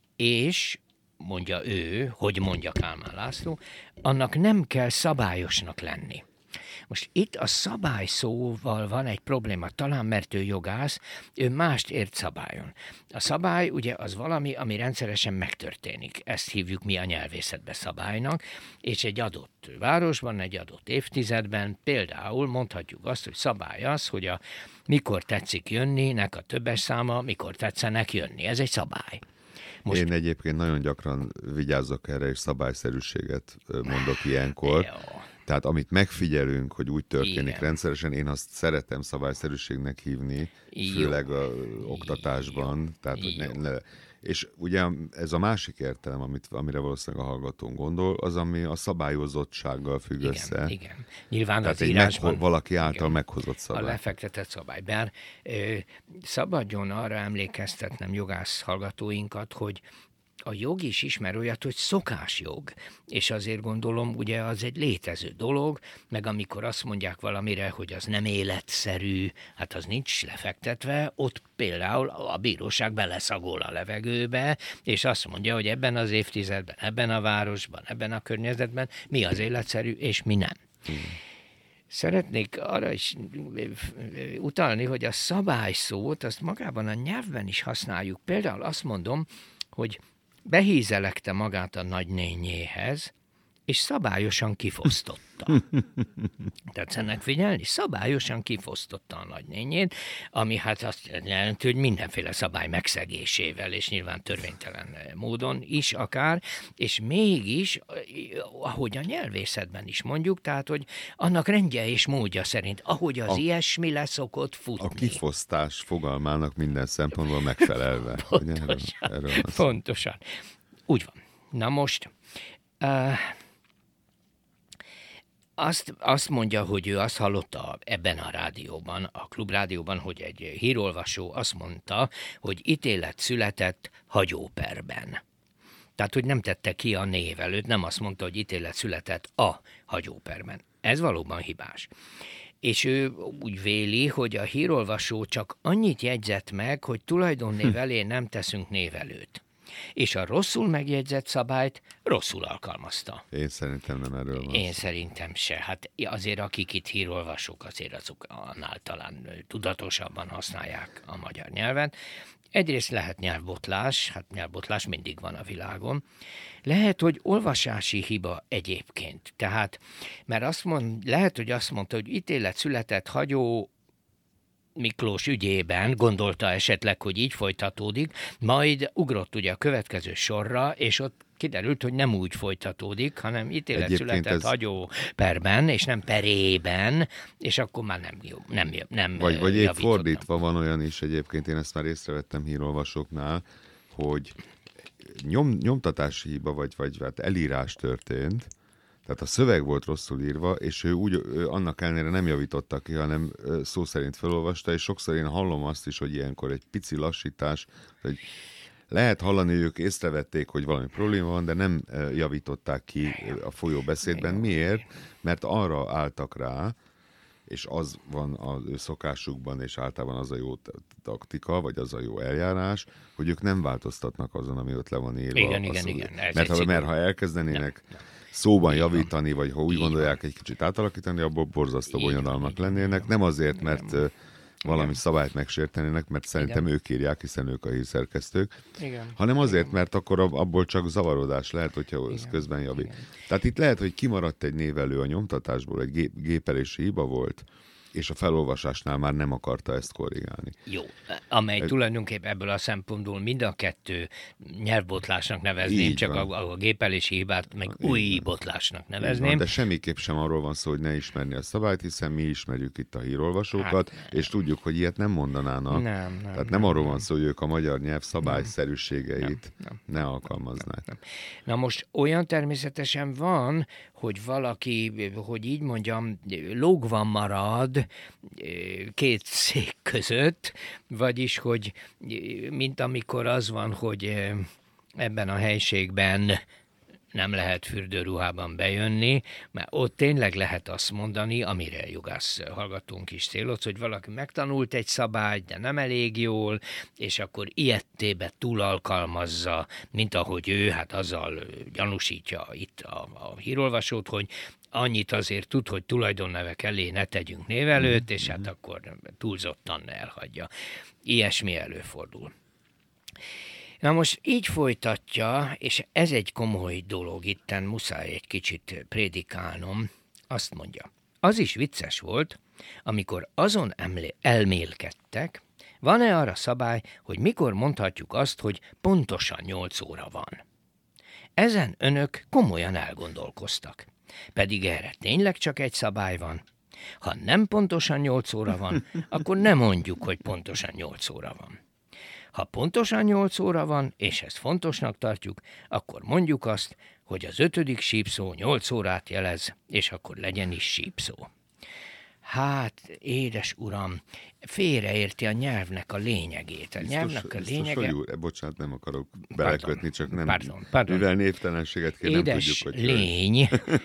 B: és mondja ő, hogy mondja Kálmán László, annak nem kell szabályosnak lenni. Most itt a szabály szóval van egy probléma, talán mert ő jogász, ő mást ért szabályon. A szabály ugye az valami, ami rendszeresen megtörténik. Ezt hívjuk mi a nyelvészetben szabálynak, és egy adott városban, egy adott évtizedben például mondhatjuk azt, hogy szabály az, hogy a mikor tetszik jönni, nek a többes száma, mikor tetszenek jönni. Ez egy szabály.
A: Most... Én egyébként nagyon gyakran vigyázok erre, és szabályszerűséget mondok ilyenkor.
B: Jó.
A: Tehát amit megfigyelünk, hogy úgy történik
B: igen.
A: rendszeresen, én azt szeretem szabályszerűségnek hívni, főleg a oktatásban.
B: Jó.
A: Tehát, hogy ne, ne, és ugye ez a másik értelem, amit, amire valószínűleg a hallgatón gondol, az, ami a szabályozottsággal függ
B: igen,
A: össze.
B: Igen, nyilván
A: tehát
B: az írásban...
A: Megho- valaki által
B: igen,
A: meghozott szabály.
B: A lefektetett szabály. Bár ö, szabadjon arra emlékeztetnem jogász hallgatóinkat, hogy a jog is ismer olyat, hogy szokásjog, és azért gondolom, ugye az egy létező dolog, meg amikor azt mondják valamire, hogy az nem életszerű, hát az nincs lefektetve, ott például a bíróság beleszagol a levegőbe, és azt mondja, hogy ebben az évtizedben, ebben a városban, ebben a környezetben mi az életszerű, és mi nem. Hmm. Szeretnék arra is utalni, hogy a szabályszót, azt magában a nyelvben is használjuk. Például azt mondom, hogy behízelekte magát a nagynényéhez, és szabályosan kifosztotta. Tetszenek figyelni? Szabályosan kifosztotta a nagynényét, ami hát azt jelenti, hogy mindenféle szabály megszegésével, és nyilván törvénytelen módon is akár, és mégis, ahogy a nyelvészetben is mondjuk, tehát, hogy annak rendje és módja szerint, ahogy az a, ilyesmi leszokott futni.
A: A kifosztás fogalmának minden szempontból megfelelve.
B: Pontosan. Erről, erről pontosan. Úgy van. Na most... Uh, Azt, azt mondja, hogy ő azt hallotta ebben a rádióban, a klubrádióban, hogy egy hírolvasó azt mondta, hogy ítélet született hagyóperben. Tehát, hogy nem tette ki a név előtt, nem azt mondta, hogy ítélet született a hagyóperben. Ez valóban hibás. És ő úgy véli, hogy a hírolvasó csak annyit jegyzett meg, hogy tulajdonnév elé nem teszünk névelőt. és a rosszul megjegyzett szabályt rosszul alkalmazta.
A: Én szerintem nem erről van.
B: Én szerintem se. Hát azért akik itt hírolvasók, azért azok annál talán tudatosabban használják a magyar nyelvet. Egyrészt lehet nyelvbotlás, hát nyelvbotlás mindig van a világon. Lehet, hogy olvasási hiba egyébként. Tehát, mert azt mond, lehet, hogy azt mondta, hogy ítélet született Hagyó Miklós ügyében, gondolta esetleg, hogy így folytatódik, majd ugrott ugye a következő sorra, és ott kiderült, hogy nem úgy folytatódik, hanem ítélet egyébként született ez... Hagyó perben, és nem perében, és akkor már nem jó, nem, nem
A: Vagy, vagy épp fordítva van olyan is egyébként, én ezt már észrevettem hírolvasóknál, hogy nyom, nyomtatási hiba, vagy, vagy hát elírás történt, tehát a szöveg volt rosszul írva, és ő úgy ő annak ellenére nem javította ki, hanem szó szerint felolvasta, és sokszor én hallom azt is, hogy ilyenkor egy pici lassítás, hogy lehet hallani, hogy ők észrevették, hogy valami probléma van, de nem javították ki a folyóbeszédben. Miért? Mert arra álltak rá, és az van az ő szokásukban, és általában az a jó taktika, vagy az a jó eljárás, hogy ők nem változtatnak azon, ami ott le van írva.
B: Igen, igen, igen.
A: Mert ha, mert ha elkezdenének nem, nem. szóban Igen. javítani, vagy ha úgy Igen. gondolják egy kicsit átalakítani, abból borzasztó bonyodalmak lennének. Nem azért, mert Igen. valami Igen. szabályt megsértenének, mert szerintem Igen. ők írják, hiszen ők a hírszerkesztők, Igen. hanem azért, Igen. mert akkor abból csak zavarodás lehet, hogyha ez közben javít. Igen. Tehát itt lehet, hogy kimaradt egy névelő a nyomtatásból, egy gép, gépelési hiba volt, és a felolvasásnál már nem akarta ezt korrigálni.
B: Jó, amely Ez... tulajdonképpen ebből a szempontból mind a kettő nyelvbotlásnak nevezném, csak a, a gépelési hibát meg Így új van. botlásnak nevezném. Van,
A: de semmiképp sem arról van szó, hogy ne ismerni a szabályt, hiszen mi ismerjük itt a hírolvasókat, hát, és tudjuk, hogy ilyet nem mondanának. Nem, nem, Tehát nem, nem arról nem. van szó, hogy ők a magyar nyelv szabályszerűségeit nem, nem, ne alkalmaznák. Nem, nem.
B: Na most olyan természetesen van, hogy valaki, hogy így mondjam, lógva marad két szék között, vagyis, hogy mint amikor az van, hogy ebben a helységben nem lehet fürdőruhában bejönni, mert ott tényleg lehet azt mondani, amire jogász hallgatónk is céloz, hogy valaki megtanult egy szabályt, de nem elég jól, és akkor ilyettébe túlalkalmazza, mint ahogy ő, hát azzal gyanúsítja itt a, a hírolvasót, hogy annyit azért tud, hogy tulajdonnevek elé ne tegyünk névelőt, és hát akkor túlzottan elhagyja. Ilyesmi előfordul. Na most így folytatja, és ez egy komoly dolog, itten muszáj egy kicsit prédikálnom, azt mondja. Az is vicces volt, amikor azon emlé- elmélkedtek, van-e arra szabály, hogy mikor mondhatjuk azt, hogy pontosan nyolc óra van. Ezen önök komolyan elgondolkoztak. Pedig erre tényleg csak egy szabály van. Ha nem pontosan nyolc óra van, akkor nem mondjuk, hogy pontosan nyolc óra van. Ha pontosan nyolc óra van, és ezt fontosnak tartjuk, akkor mondjuk azt, hogy az ötödik sípszó nyolc órát jelez, és akkor legyen is sípszó. Hát, édes uram, félreérti a nyelvnek a lényegét. A nyelvnek a lényege...
A: Biztos, hogy bocsánat, nem akarok belekötni, pardon, csak nem...
B: Pardon, pardon.
A: Mivel névtelenséget kér, nem tudjuk, hogy...
B: Édes lény...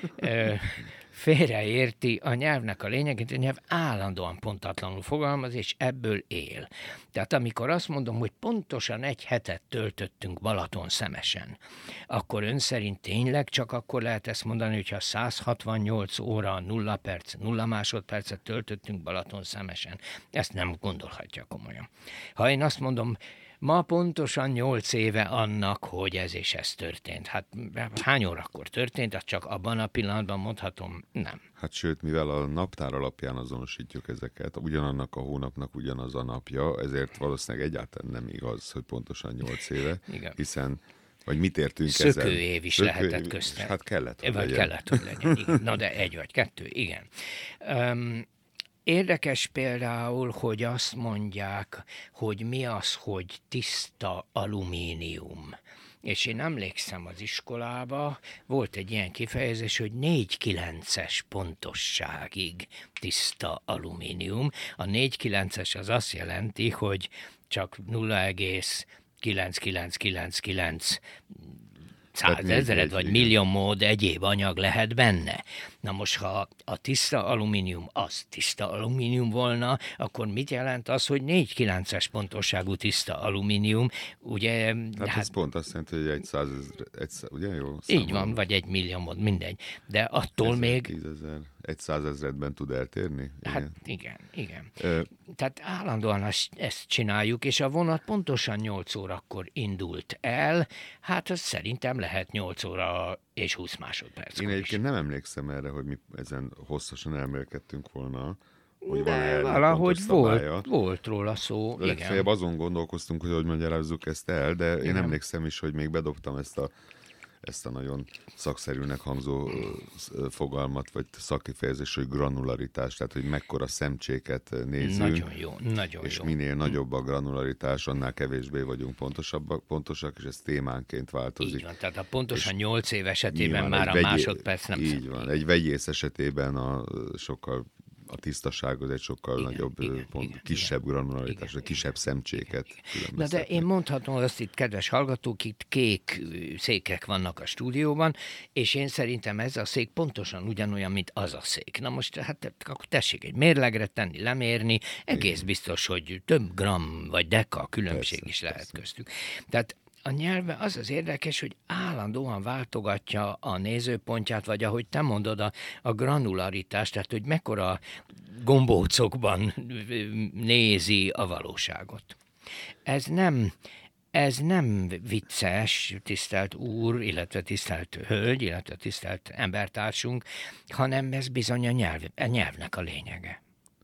B: félreérti a nyelvnek a lényegét, a nyelv állandóan pontatlanul fogalmaz, és ebből él. Tehát amikor azt mondom, hogy pontosan egy hetet töltöttünk Balatonszemesen, akkor ön szerint tényleg csak akkor lehet ezt mondani, hogyha száz hatvannyolc óra, nulla perc, nulla másodpercet töltöttünk Balatonszemesen. Ezt nem gondolhatja komolyan. Ha én azt mondom, ma pontosan nyolc éve annak, hogy ez és ez történt. Hát hány órakor történt, hát csak abban a pillanatban mondhatom, nem.
A: Hát sőt, mivel a naptár alapján azonosítjuk ezeket, ugyanannak a hónapnak ugyanaz a napja, ezért valószínűleg egyáltalán nem igaz, hogy pontosan nyolc éve,
B: Igen.
A: hiszen vagy mit értünk
B: Szökő
A: ezzel?
B: év is
A: Szökő
B: lehetett
A: év,
B: köztem.
A: Hát kellett, hogy
B: vagy
A: legyen.
B: kellett, hogy legyen. Igen. Na de egy vagy kettő, igen. Um, Érdekes például, hogy azt mondják, hogy mi az, hogy tiszta alumínium. És én emlékszem az iskolába, volt egy ilyen kifejezés, hogy négy kilences pontosságig tiszta alumínium. A négy kilences az azt jelenti, hogy csak nulla egész kilenc kilenc kilenc kilenc százezered vagy millió mód egyéb anyag lehet benne. Na most, ha a tiszta alumínium az tiszta alumínium volna, akkor mit jelent az, hogy négy kilences pontosságú tiszta alumínium? Ugye,
A: hát, hát ez pont azt jelenti, hogy egy százezer, egy, ugye jó?
B: Így van, vagy egy millió, mindegy. De attól
A: ezer,
B: még...
A: tízezer, egy százezredben tud eltérni?
B: Igen. Hát igen, igen.
A: Ö...
B: Tehát állandóan ezt csináljuk, és a vonat pontosan nyolc órakor indult el, hát az szerintem lehet nyolc óra és húsz másodperc.
A: Én egyébként nem emlékszem erre, hogy mi ezen hosszasan elmélkedtünk volna.
B: Hogy de valahogy volt, volt róla szó.
A: Legfeljebb azon gondolkoztunk, hogy hogy magyarázzuk ezt el, de igen. Én emlékszem is, hogy még bedobtam ezt a, ezt a nagyon szakszerűnek hangzó fogalmat, vagy szakifejezés, hogy granularitás, tehát hogy mekkora szemcséket nézünk.
B: Nagyon jó, nagyon
A: és
B: jó.
A: És minél nagyobb a granularitás, annál kevésbé vagyunk pontosabbak, pontosak, és ez témánként változik.
B: Így van, tehát a pontosan nyolc év esetében már a
A: vegyé...
B: másodperc nem
A: Így
B: szemlél.
A: van, egy vegyész esetében a sokkal a tisztaság az egy sokkal
B: igen,
A: nagyobb,
B: igen,
A: pont,
B: igen,
A: kisebb
B: igen,
A: granularitás,
B: igen,
A: kisebb szemcséket.
B: Na de én mondhatom azt itt, kedves hallgatók, itt kék székek vannak a stúdióban, és én szerintem ez a szék pontosan ugyanolyan, mint az a szék. Na most hát akkor tessék egy mérlegre tenni, lemérni, egész igen. biztos, hogy több gram vagy deka különbség persze, is lehet persze. köztük. Tehát a nyelve az az érdekes, hogy állandóan váltogatja a nézőpontját, vagy ahogy te mondod, a, a granularitást, tehát hogy mekkora gombócokban nézi a valóságot. Ez nem, ez nem vicces, tisztelt úr, illetve tisztelt hölgy, illetve tisztelt embertársunk, hanem ez bizony a, nyelv, a nyelvnek a lényege.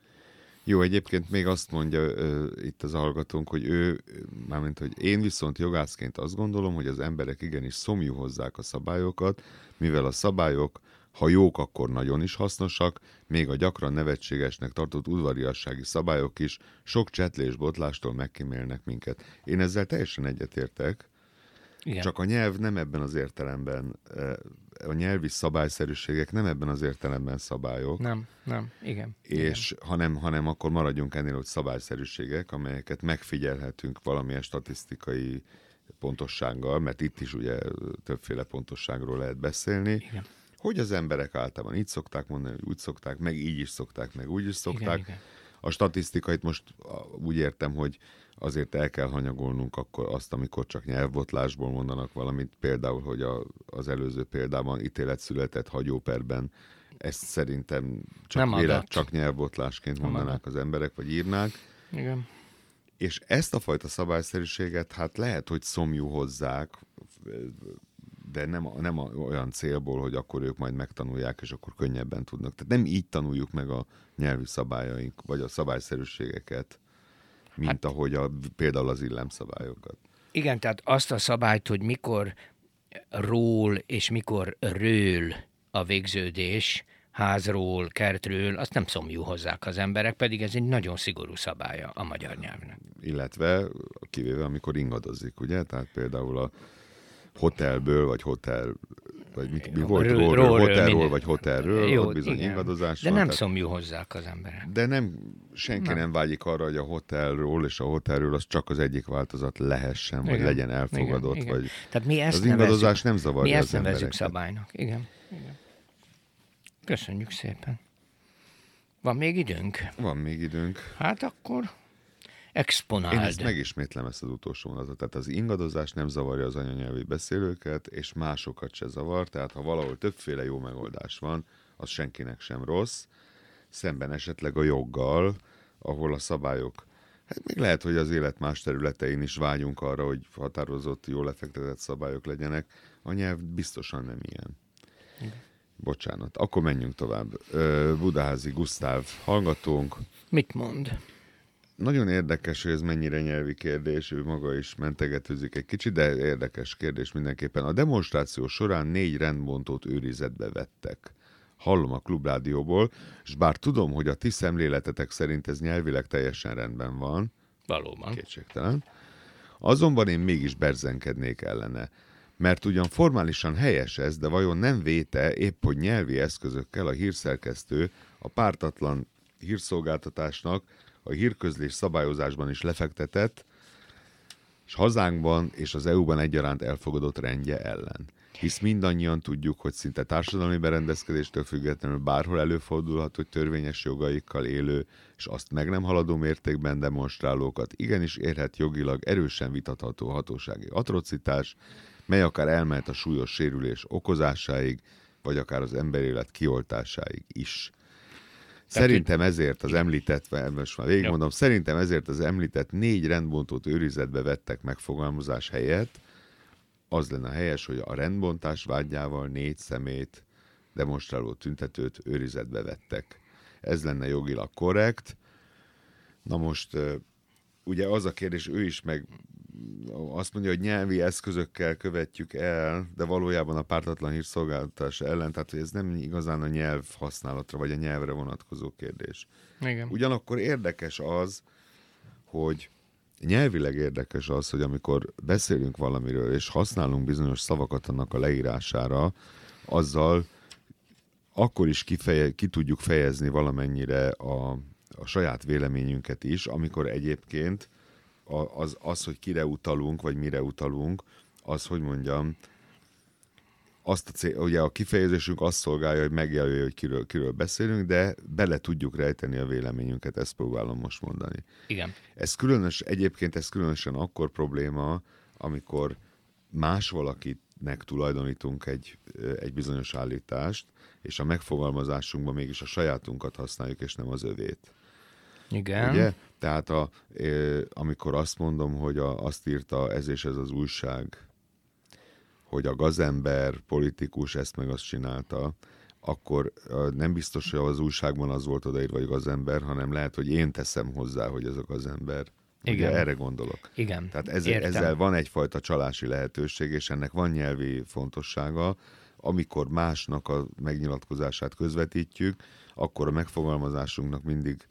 A: Jó, egyébként még azt mondja uh, itt az hallgatónk, hogy ő, mármint, hogy én viszont jogászként azt gondolom, hogy az emberek igenis szomjú hozzák a szabályokat, mivel a szabályok, ha jók, akkor nagyon is hasznosak, még a gyakran nevetségesnek tartott udvariassági szabályok is sok csetlés-botlástól megkímélnek minket. Én ezzel teljesen egyetértek, igen. Csak a nyelv nem ebben az értelemben, a nyelvi szabályszerűségek nem ebben az értelemben szabályok.
B: Nem, nem, igen.
A: És
B: igen.
A: Hanem, hanem akkor maradjunk ennél, hogy szabályszerűségek, amelyeket megfigyelhetünk valamilyen statisztikai pontossággal, mert itt is ugye többféle pontosságról lehet beszélni.
B: Igen.
A: Hogy az emberek általában így szokták mondani, úgy szokták, meg így is szokták, meg úgy is szokták. Igen, igen. A statisztikait most úgy értem, hogy azért el kell hanyagolnunk akkor azt, amikor csak nyelvbotlásból mondanak valamit, például, hogy a, az előző példában ítélet született hagyóperben, ezt szerintem csak, vélet, csak nyelvbotlásként mondanák az emberek, vagy írnák.
B: Igen.
A: És ezt a fajta szabályszerűséget hát lehet, hogy szomjú hozzák, de nem, nem olyan célból, hogy akkor ők majd megtanulják, és akkor könnyebben tudnak. Tehát nem így tanuljuk meg a nyelvi szabályaink, vagy a szabályszerűségeket, mint hát, ahogy a, például az illemszabályokat.
B: Igen, tehát azt a szabályt, hogy mikor ról és mikor ről a végződés, házról, kertről, azt nem szomjú hozzák az emberek, pedig ez egy nagyon szigorú szabálya a magyar nyelvnek.
A: Illetve, kivéve amikor ingadozik, ugye? Tehát például a hotelből, vagy hotel, vagy mit, mi volt? Ról, ról, hotelról, vagy hotelről, jó, ott bizony igen. ingadozás
B: De
A: van.
B: nem
A: tehát,
B: szomjú hozzák az emberek.
A: De nem, senki nem. nem vágyik arra, hogy a hotelról és a hotelről az csak az egyik változat lehessen, igen. vagy legyen elfogadott.
B: Igen,
A: vagy
B: igen. Tehát mi ezt
A: az ingadozás
B: nevezzük,
A: nem zavarja
B: mi
A: az
B: ezt nevezzük
A: embereket.
B: szabálynak. Igen. igen. Köszönjük szépen. Van még időnk?
A: Van még időnk.
B: Hát akkor exponáld.
A: Én ezt megismétlem, ezt az utolsó mondatot. Tehát az ingadozás nem zavarja az anyanyelvi beszélőket, és másokat se zavar, tehát ha valahol többféle jó megoldás van, az senkinek sem rossz, szemben esetleg a joggal, ahol a szabályok, hát még lehet, hogy az élet más területein is vágyunk arra, hogy határozott, jól lefektetett szabályok legyenek, a nyelv biztosan nem ilyen. Igen. Bocsánat, akkor menjünk tovább. Budaházi Gusztáv hallgatónk.
B: Mit mond?
A: Nagyon érdekes, hogy ez mennyire nyelvi kérdés, ő maga is mentegetőzik egy kicsit, de érdekes kérdés mindenképpen. A demonstráció során négy rendbontót őrizetbe vettek. Hallom a Klubrádióból, és bár tudom, hogy a ti szemléletetek szerint ez nyelvileg teljesen rendben van.
B: Valóban.
A: Kétségtelen. Azonban én mégis berzenkednék ellene. Mert ugyan formálisan helyes ez, de vajon nem véte épp, hogy nyelvi eszközökkel a hírszerkesztő a pártatlan hírszolgáltatásnak a hírközlés szabályozásban is lefektetett, és hazánkban és az é u-ban egyaránt elfogadott rendje ellen. hisz mindannyian tudjuk, hogy szinte társadalmi berendezkedéstől függetlenül bárhol előfordulhat, hogy törvényes jogaikkal élő és azt meg nem haladó mértékben demonstrálókat igenis érhet jogilag erősen vitatható hatósági atrocitás, mely akár elmehet a súlyos sérülés okozásáig, vagy akár az emberélet kioltásáig is. Szerintem ezért az említett, most már végigmondom, szerintem ezért az említett négy rendbontót őrizetbe vettek megfogalmazás helyett, az lenne helyes, hogy a rendbontás vágyával négy szemét demonstráló tüntetőt őrizetbe vettek. Ez lenne jogilag korrekt. Na most ugye az a kérdés, ő is meg azt mondja, hogy nyelvi eszközökkel követjük el, de valójában a pártatlan hírszolgáltatás ellen, tehát hogy ez nem igazán a nyelv használatra, vagy a nyelvre vonatkozó kérdés.
B: Igen.
A: Ugyanakkor érdekes az, hogy nyelvileg érdekes az, hogy amikor beszélünk valamiről, és használunk bizonyos szavakat annak a leírására, azzal akkor is kifeje, ki tudjuk fejezni valamennyire a, a saját véleményünket is, amikor egyébként az, az, hogy kire utalunk, vagy mire utalunk, az, hogy mondjam, azt a cél, ugye a kifejezésünk azt szolgálja, hogy megjelölje, hogy kiről, kiről beszélünk, de bele tudjuk rejteni a véleményünket, ezt próbálom most mondani.
B: Igen.
A: Ez különös, egyébként ez különösen akkor probléma, amikor más valakinek tulajdonítunk egy, egy bizonyos állítást, és a megfogalmazásunkban mégis a sajátunkat használjuk, és nem az övét.
B: Igen.
A: Ugye? Tehát a, amikor azt mondom, hogy a, azt írta ez és ez az újság, hogy a gazember, politikus ezt meg azt csinálta, akkor nem biztos, hogy az újságban az volt odaírva, hogy gazember, hanem lehet, hogy én teszem hozzá, hogy ez a gazember. Igen. Ugye erre gondolok.
B: Igen.
A: Tehát ez, ezzel van egyfajta csalási lehetőség, és ennek van nyelvi fontossága. Amikor másnak a megnyilatkozását közvetítjük, akkor a megfogalmazásunknak mindig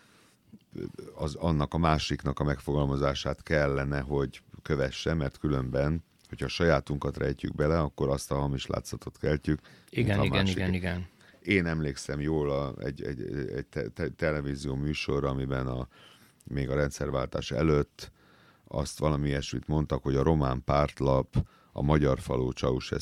A: az, annak a másiknak a megfogalmazását kellene, hogy kövesse, mert különben, hogyha a sajátunkat rejtjük bele, akkor azt a hamis látszatot keltjük.
B: Igen, igen,
A: másik.
B: igen, igen.
A: Én emlékszem jól a, egy, egy, egy te, te, televízió műsorra, amiben a, még a rendszerváltás előtt azt valami ilyesmit mondtak, hogy a román pártlap a magyar falu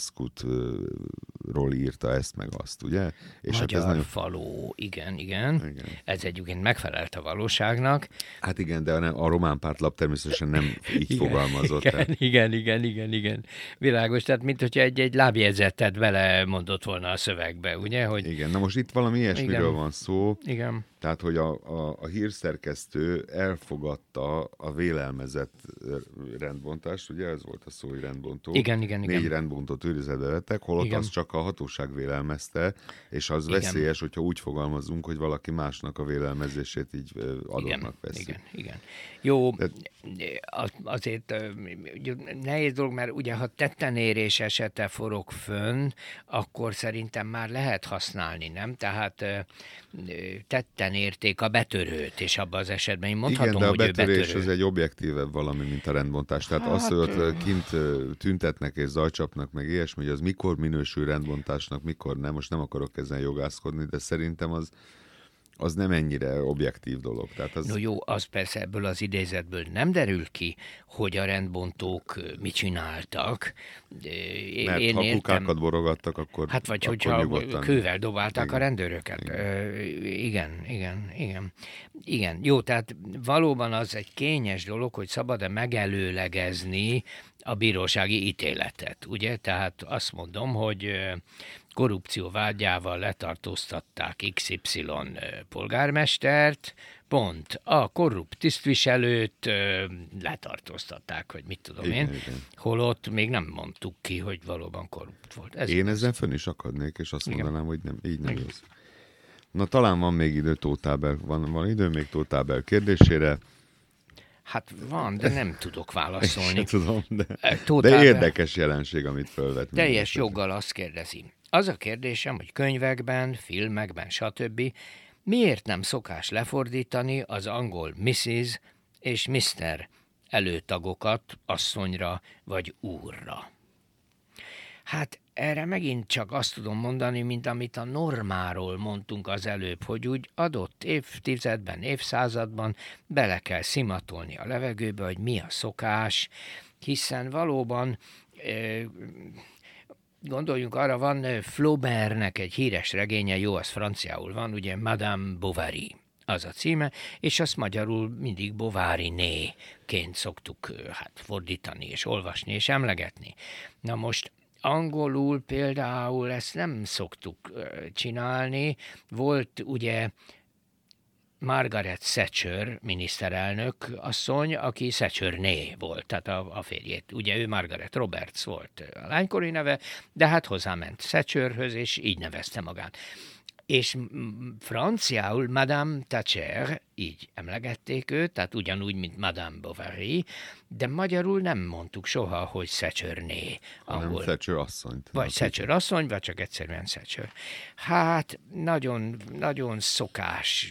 A: Ceausescu-ról írta ezt meg azt, ugye?
B: És magyar hát ez nagyon... falu, igen, igen, igen. Ez egyébként megfelelt a valóságnak.
A: Hát igen, de a román pártlap természetesen nem így igen, fogalmazott.
B: Igen,
A: tehát...
B: igen, igen, igen, igen. Világos, tehát mint hogyha egy, egy lábjegyzetet bele mondott volna a szövegbe, ugye? Hogy...
A: Igen, na most itt valami ilyesmiről igen. van szó.
B: Igen.
A: Tehát, hogy a, a, a hírszerkesztő elfogadta a vélelmezett rendbontást, ugye ez volt a szó, hogy rendbontó.
B: Igen, igen,
A: Négy
B: igen.
A: rendbontót őrizetbe vettek, holott igen. az csak a hatóság vélelmezte, és az igen. veszélyes, hogyha úgy fogalmazunk, hogy valaki másnak a vélelmezését így adottnak veszi.
B: Igen, igen. Jó, De... azért nehéz dolog, mert ugye ha tettenérés esete forog fönn, akkor szerintem már lehet használni, nem? Tehát tetten érték a betörőt, és abban az esetben én mondhatom,
A: igen, de a
B: hogy
A: betörés az egy objektívebb valami, mint a rendbontás. Tehát hát, az, hogy ott kint tüntetnek és zajcsapnak, meg ilyesmi, hogy az mikor minősül rendbontásnak, mikor nem. Most nem akarok ezen jogászkodni, de szerintem az, az nem ennyire objektív dolog. Tehát az...
B: No jó, az persze ebből az idézetből nem derül ki, hogy a rendbontók mit csináltak.
A: Mert én ha értem... kukákat borogattak, akkor
B: hát vagy
A: akkor
B: hogyha
A: nyugodtan...
B: kővel dobálták igen. a rendőröket. Igen. Ö, igen, igen, igen. Igen, jó, tehát valóban az egy kényes dolog, hogy szabad-e megelőlegezni a bírósági ítéletet, ugye? Tehát azt mondom, hogy korrupció vágyával letartóztatták iksz ipszilon polgármestert, pont a korrupt tisztviselőt ö, letartóztatták, hogy mit tudom igen, én, igen. holott még nem mondtuk ki, hogy valóban korrupt volt. Ez
A: én ezzel fönn is akadnék, és azt igen. mondanám, hogy nem, így nem igaz. Na talán van még idő Tóth Ábel, van, van idő még Tóth Ábel kérdésére.
B: Hát van, de nem tudok válaszolni.
A: tudom, de,
B: Tóth
A: de
B: Ábel
A: érdekes jelenség, amit fölvet.
B: Teljes joggal azt kérdezi. Az a kérdésem, hogy könyvekben, filmekben, stb. Miért nem szokás lefordítani az angol missziz és miszter előtagokat asszonyra vagy úrra? Hát erre megint csak azt tudom mondani, mint amit a normáról mondtunk az előbb, hogy úgy adott évtizedben, évszázadban bele kell szimatolni a levegőbe, hogy mi a szokás, hiszen valóban... gondoljunk arra, van Flaubertnek egy híres regénye, jó, az franciául van, ugye Madame Bovary az a címe, és azt magyarul mindig Bovary-né-ként szoktuk hát fordítani, és olvasni, és emlegetni. Na most angolul például ezt nem szoktuk csinálni. Volt ugye Margaret Thatcher miniszterelnök asszony, aki Thatcher-né volt, tehát a, a férjét. Ugye ő Margaret Roberts volt a lánykori neve, de hát hozzáment Thatcherhöz, és így nevezte magát. És franciául Madame Thatcher, így emlegették őt, tehát ugyanúgy, mint Madame Bovary, de magyarul nem mondtuk soha, hogy Thatcher-né.
A: Hanem Thatcher asszonyt.
B: Vagy Thatcher asszony, vagy csak egyszerűen Thatcher. Hát nagyon, nagyon szokás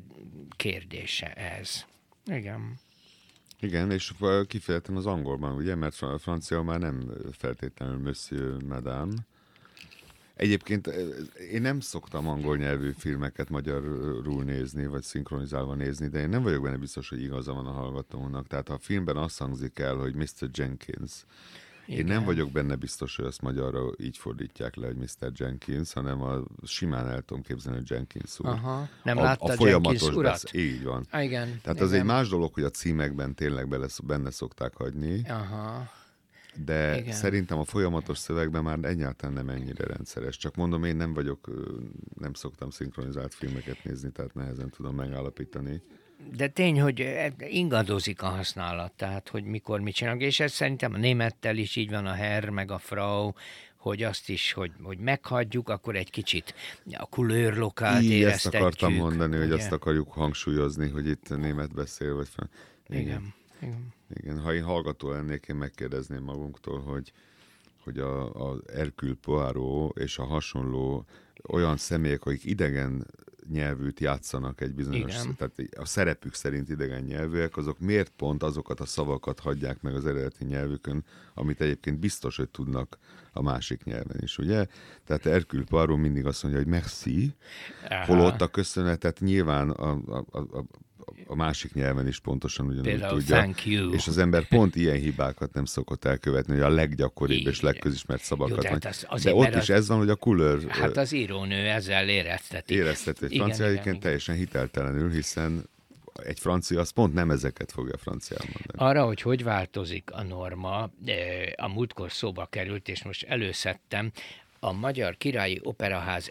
B: kérdése ez. Igen.
A: Igen, és kifejezetten az angolban, ugye, mert francia már nem feltétlenül Monsieur, Madame. Egyébként én nem szoktam angol nyelvű filmeket magyarul nézni, vagy szinkronizálva nézni, de én nem vagyok benne biztos, hogy igaza van a hallgatónak. Tehát ha a filmben azt hangzik el, hogy miszter Jenkins, igen. Én nem vagyok benne biztos, hogy azt magyarra így fordítják le, hogy miszter Jenkins, hanem a simán el tudom képzelni, hogy Jenkins úr.
B: Aha. Nem
A: a,
B: látta
A: a folyamatos
B: Jenkins urat?
A: Besz... Így van.
B: Ah, igen,
A: Tehát
B: igen.
A: az egy más dolog, hogy a címekben tényleg bele, benne szokták hagyni.
B: Aha.
A: De
B: igen.
A: Szerintem a folyamatos szövegben már egyáltalán nem ennyire rendszeres. Csak mondom, én nem vagyok, nem szoktam szinkronizált filmeket nézni, tehát nehezen tudom megállapítani.
B: De tény, hogy ingadozik a használat, tehát hogy mikor mit csinálunk, és ez szerintem a némettel is így van, a Herr meg a Frau, hogy azt is, hogy, hogy meghagyjuk, akkor egy kicsit a kulőrlokát éreztetjük.
A: Ezt akartam mondani,
B: ugye?
A: hogy azt akarjuk hangsúlyozni, hogy itt német beszél, vagy fel.
B: Igen. Igen. Igen.
A: Igen. Ha én hallgató lennék, én megkérdezném magunktól, hogy, hogy a, a Hercule Poirot és a hasonló olyan személyek, akik idegen nyelvűt játszanak egy bizonyos,
B: igen.
A: tehát a szerepük szerint idegen nyelvűek, azok miért pont azokat a szavakat hagyják meg az eredeti nyelvükön, amit egyébként biztos, hogy tudnak a másik nyelven is, ugye? Tehát Hercule Poirot mindig azt mondja, hogy merci, aha. Holott a köszönetet nyilván a, a, a, a másik nyelven is pontosan ugyanúgy
B: például
A: tudja.
B: Thank you.
A: És az ember pont ilyen hibákat nem szokott elkövetni, hogy a leggyakoribb így, és legközismert szavakat.
B: Jó, de az,
A: de ott is az, ez van, hogy a kulőr...
B: Hát az írónő ezzel érezteti.
A: Érezteti. Egy francia egyébként teljesen hiteltelenül, hiszen egy francia az pont nem ezeket fogja francián mondani.
B: Arra, hogy hogy változik a norma, a múltkor szóba került, és most előszedtem, a Magyar Királyi Operaház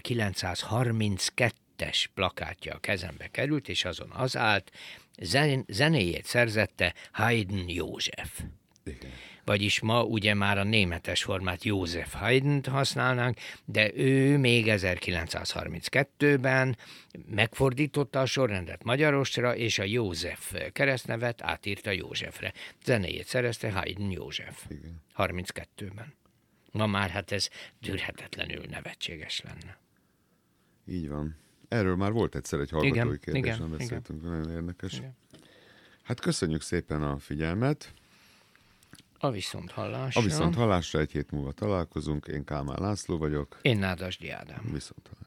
B: ezerkilencszázharminckettes plakátja a kezembe került, és azon az állt, zen- zenéjét szerzette Haydn József.
A: Igen.
B: Vagyis ma ugye már a németes formát József Haydnt használnánk, de ő még ezerkilencszázharminckettőben megfordította a sorrendet magyarosra, és a József keresztnevet átírta Józsefre. Zenéjét szerezte Haydn József.
A: Igen.
B: harminckettőben. Ma már hát ez tűrhetetlenül nevetséges lenne.
A: Így van. Erről már volt egyszer egy hallgatói
B: igen,
A: kérdés,
B: igen,
A: beszéltünk, igen. Nagyon érdekes.
B: Igen.
A: Hát köszönjük szépen a figyelmet.
B: A viszonthallásra.
A: A viszonthallásra egy hét múlva találkozunk. Én Kálmán László vagyok.
B: Én Nádasdy Ádám.
A: Viszonthallásra.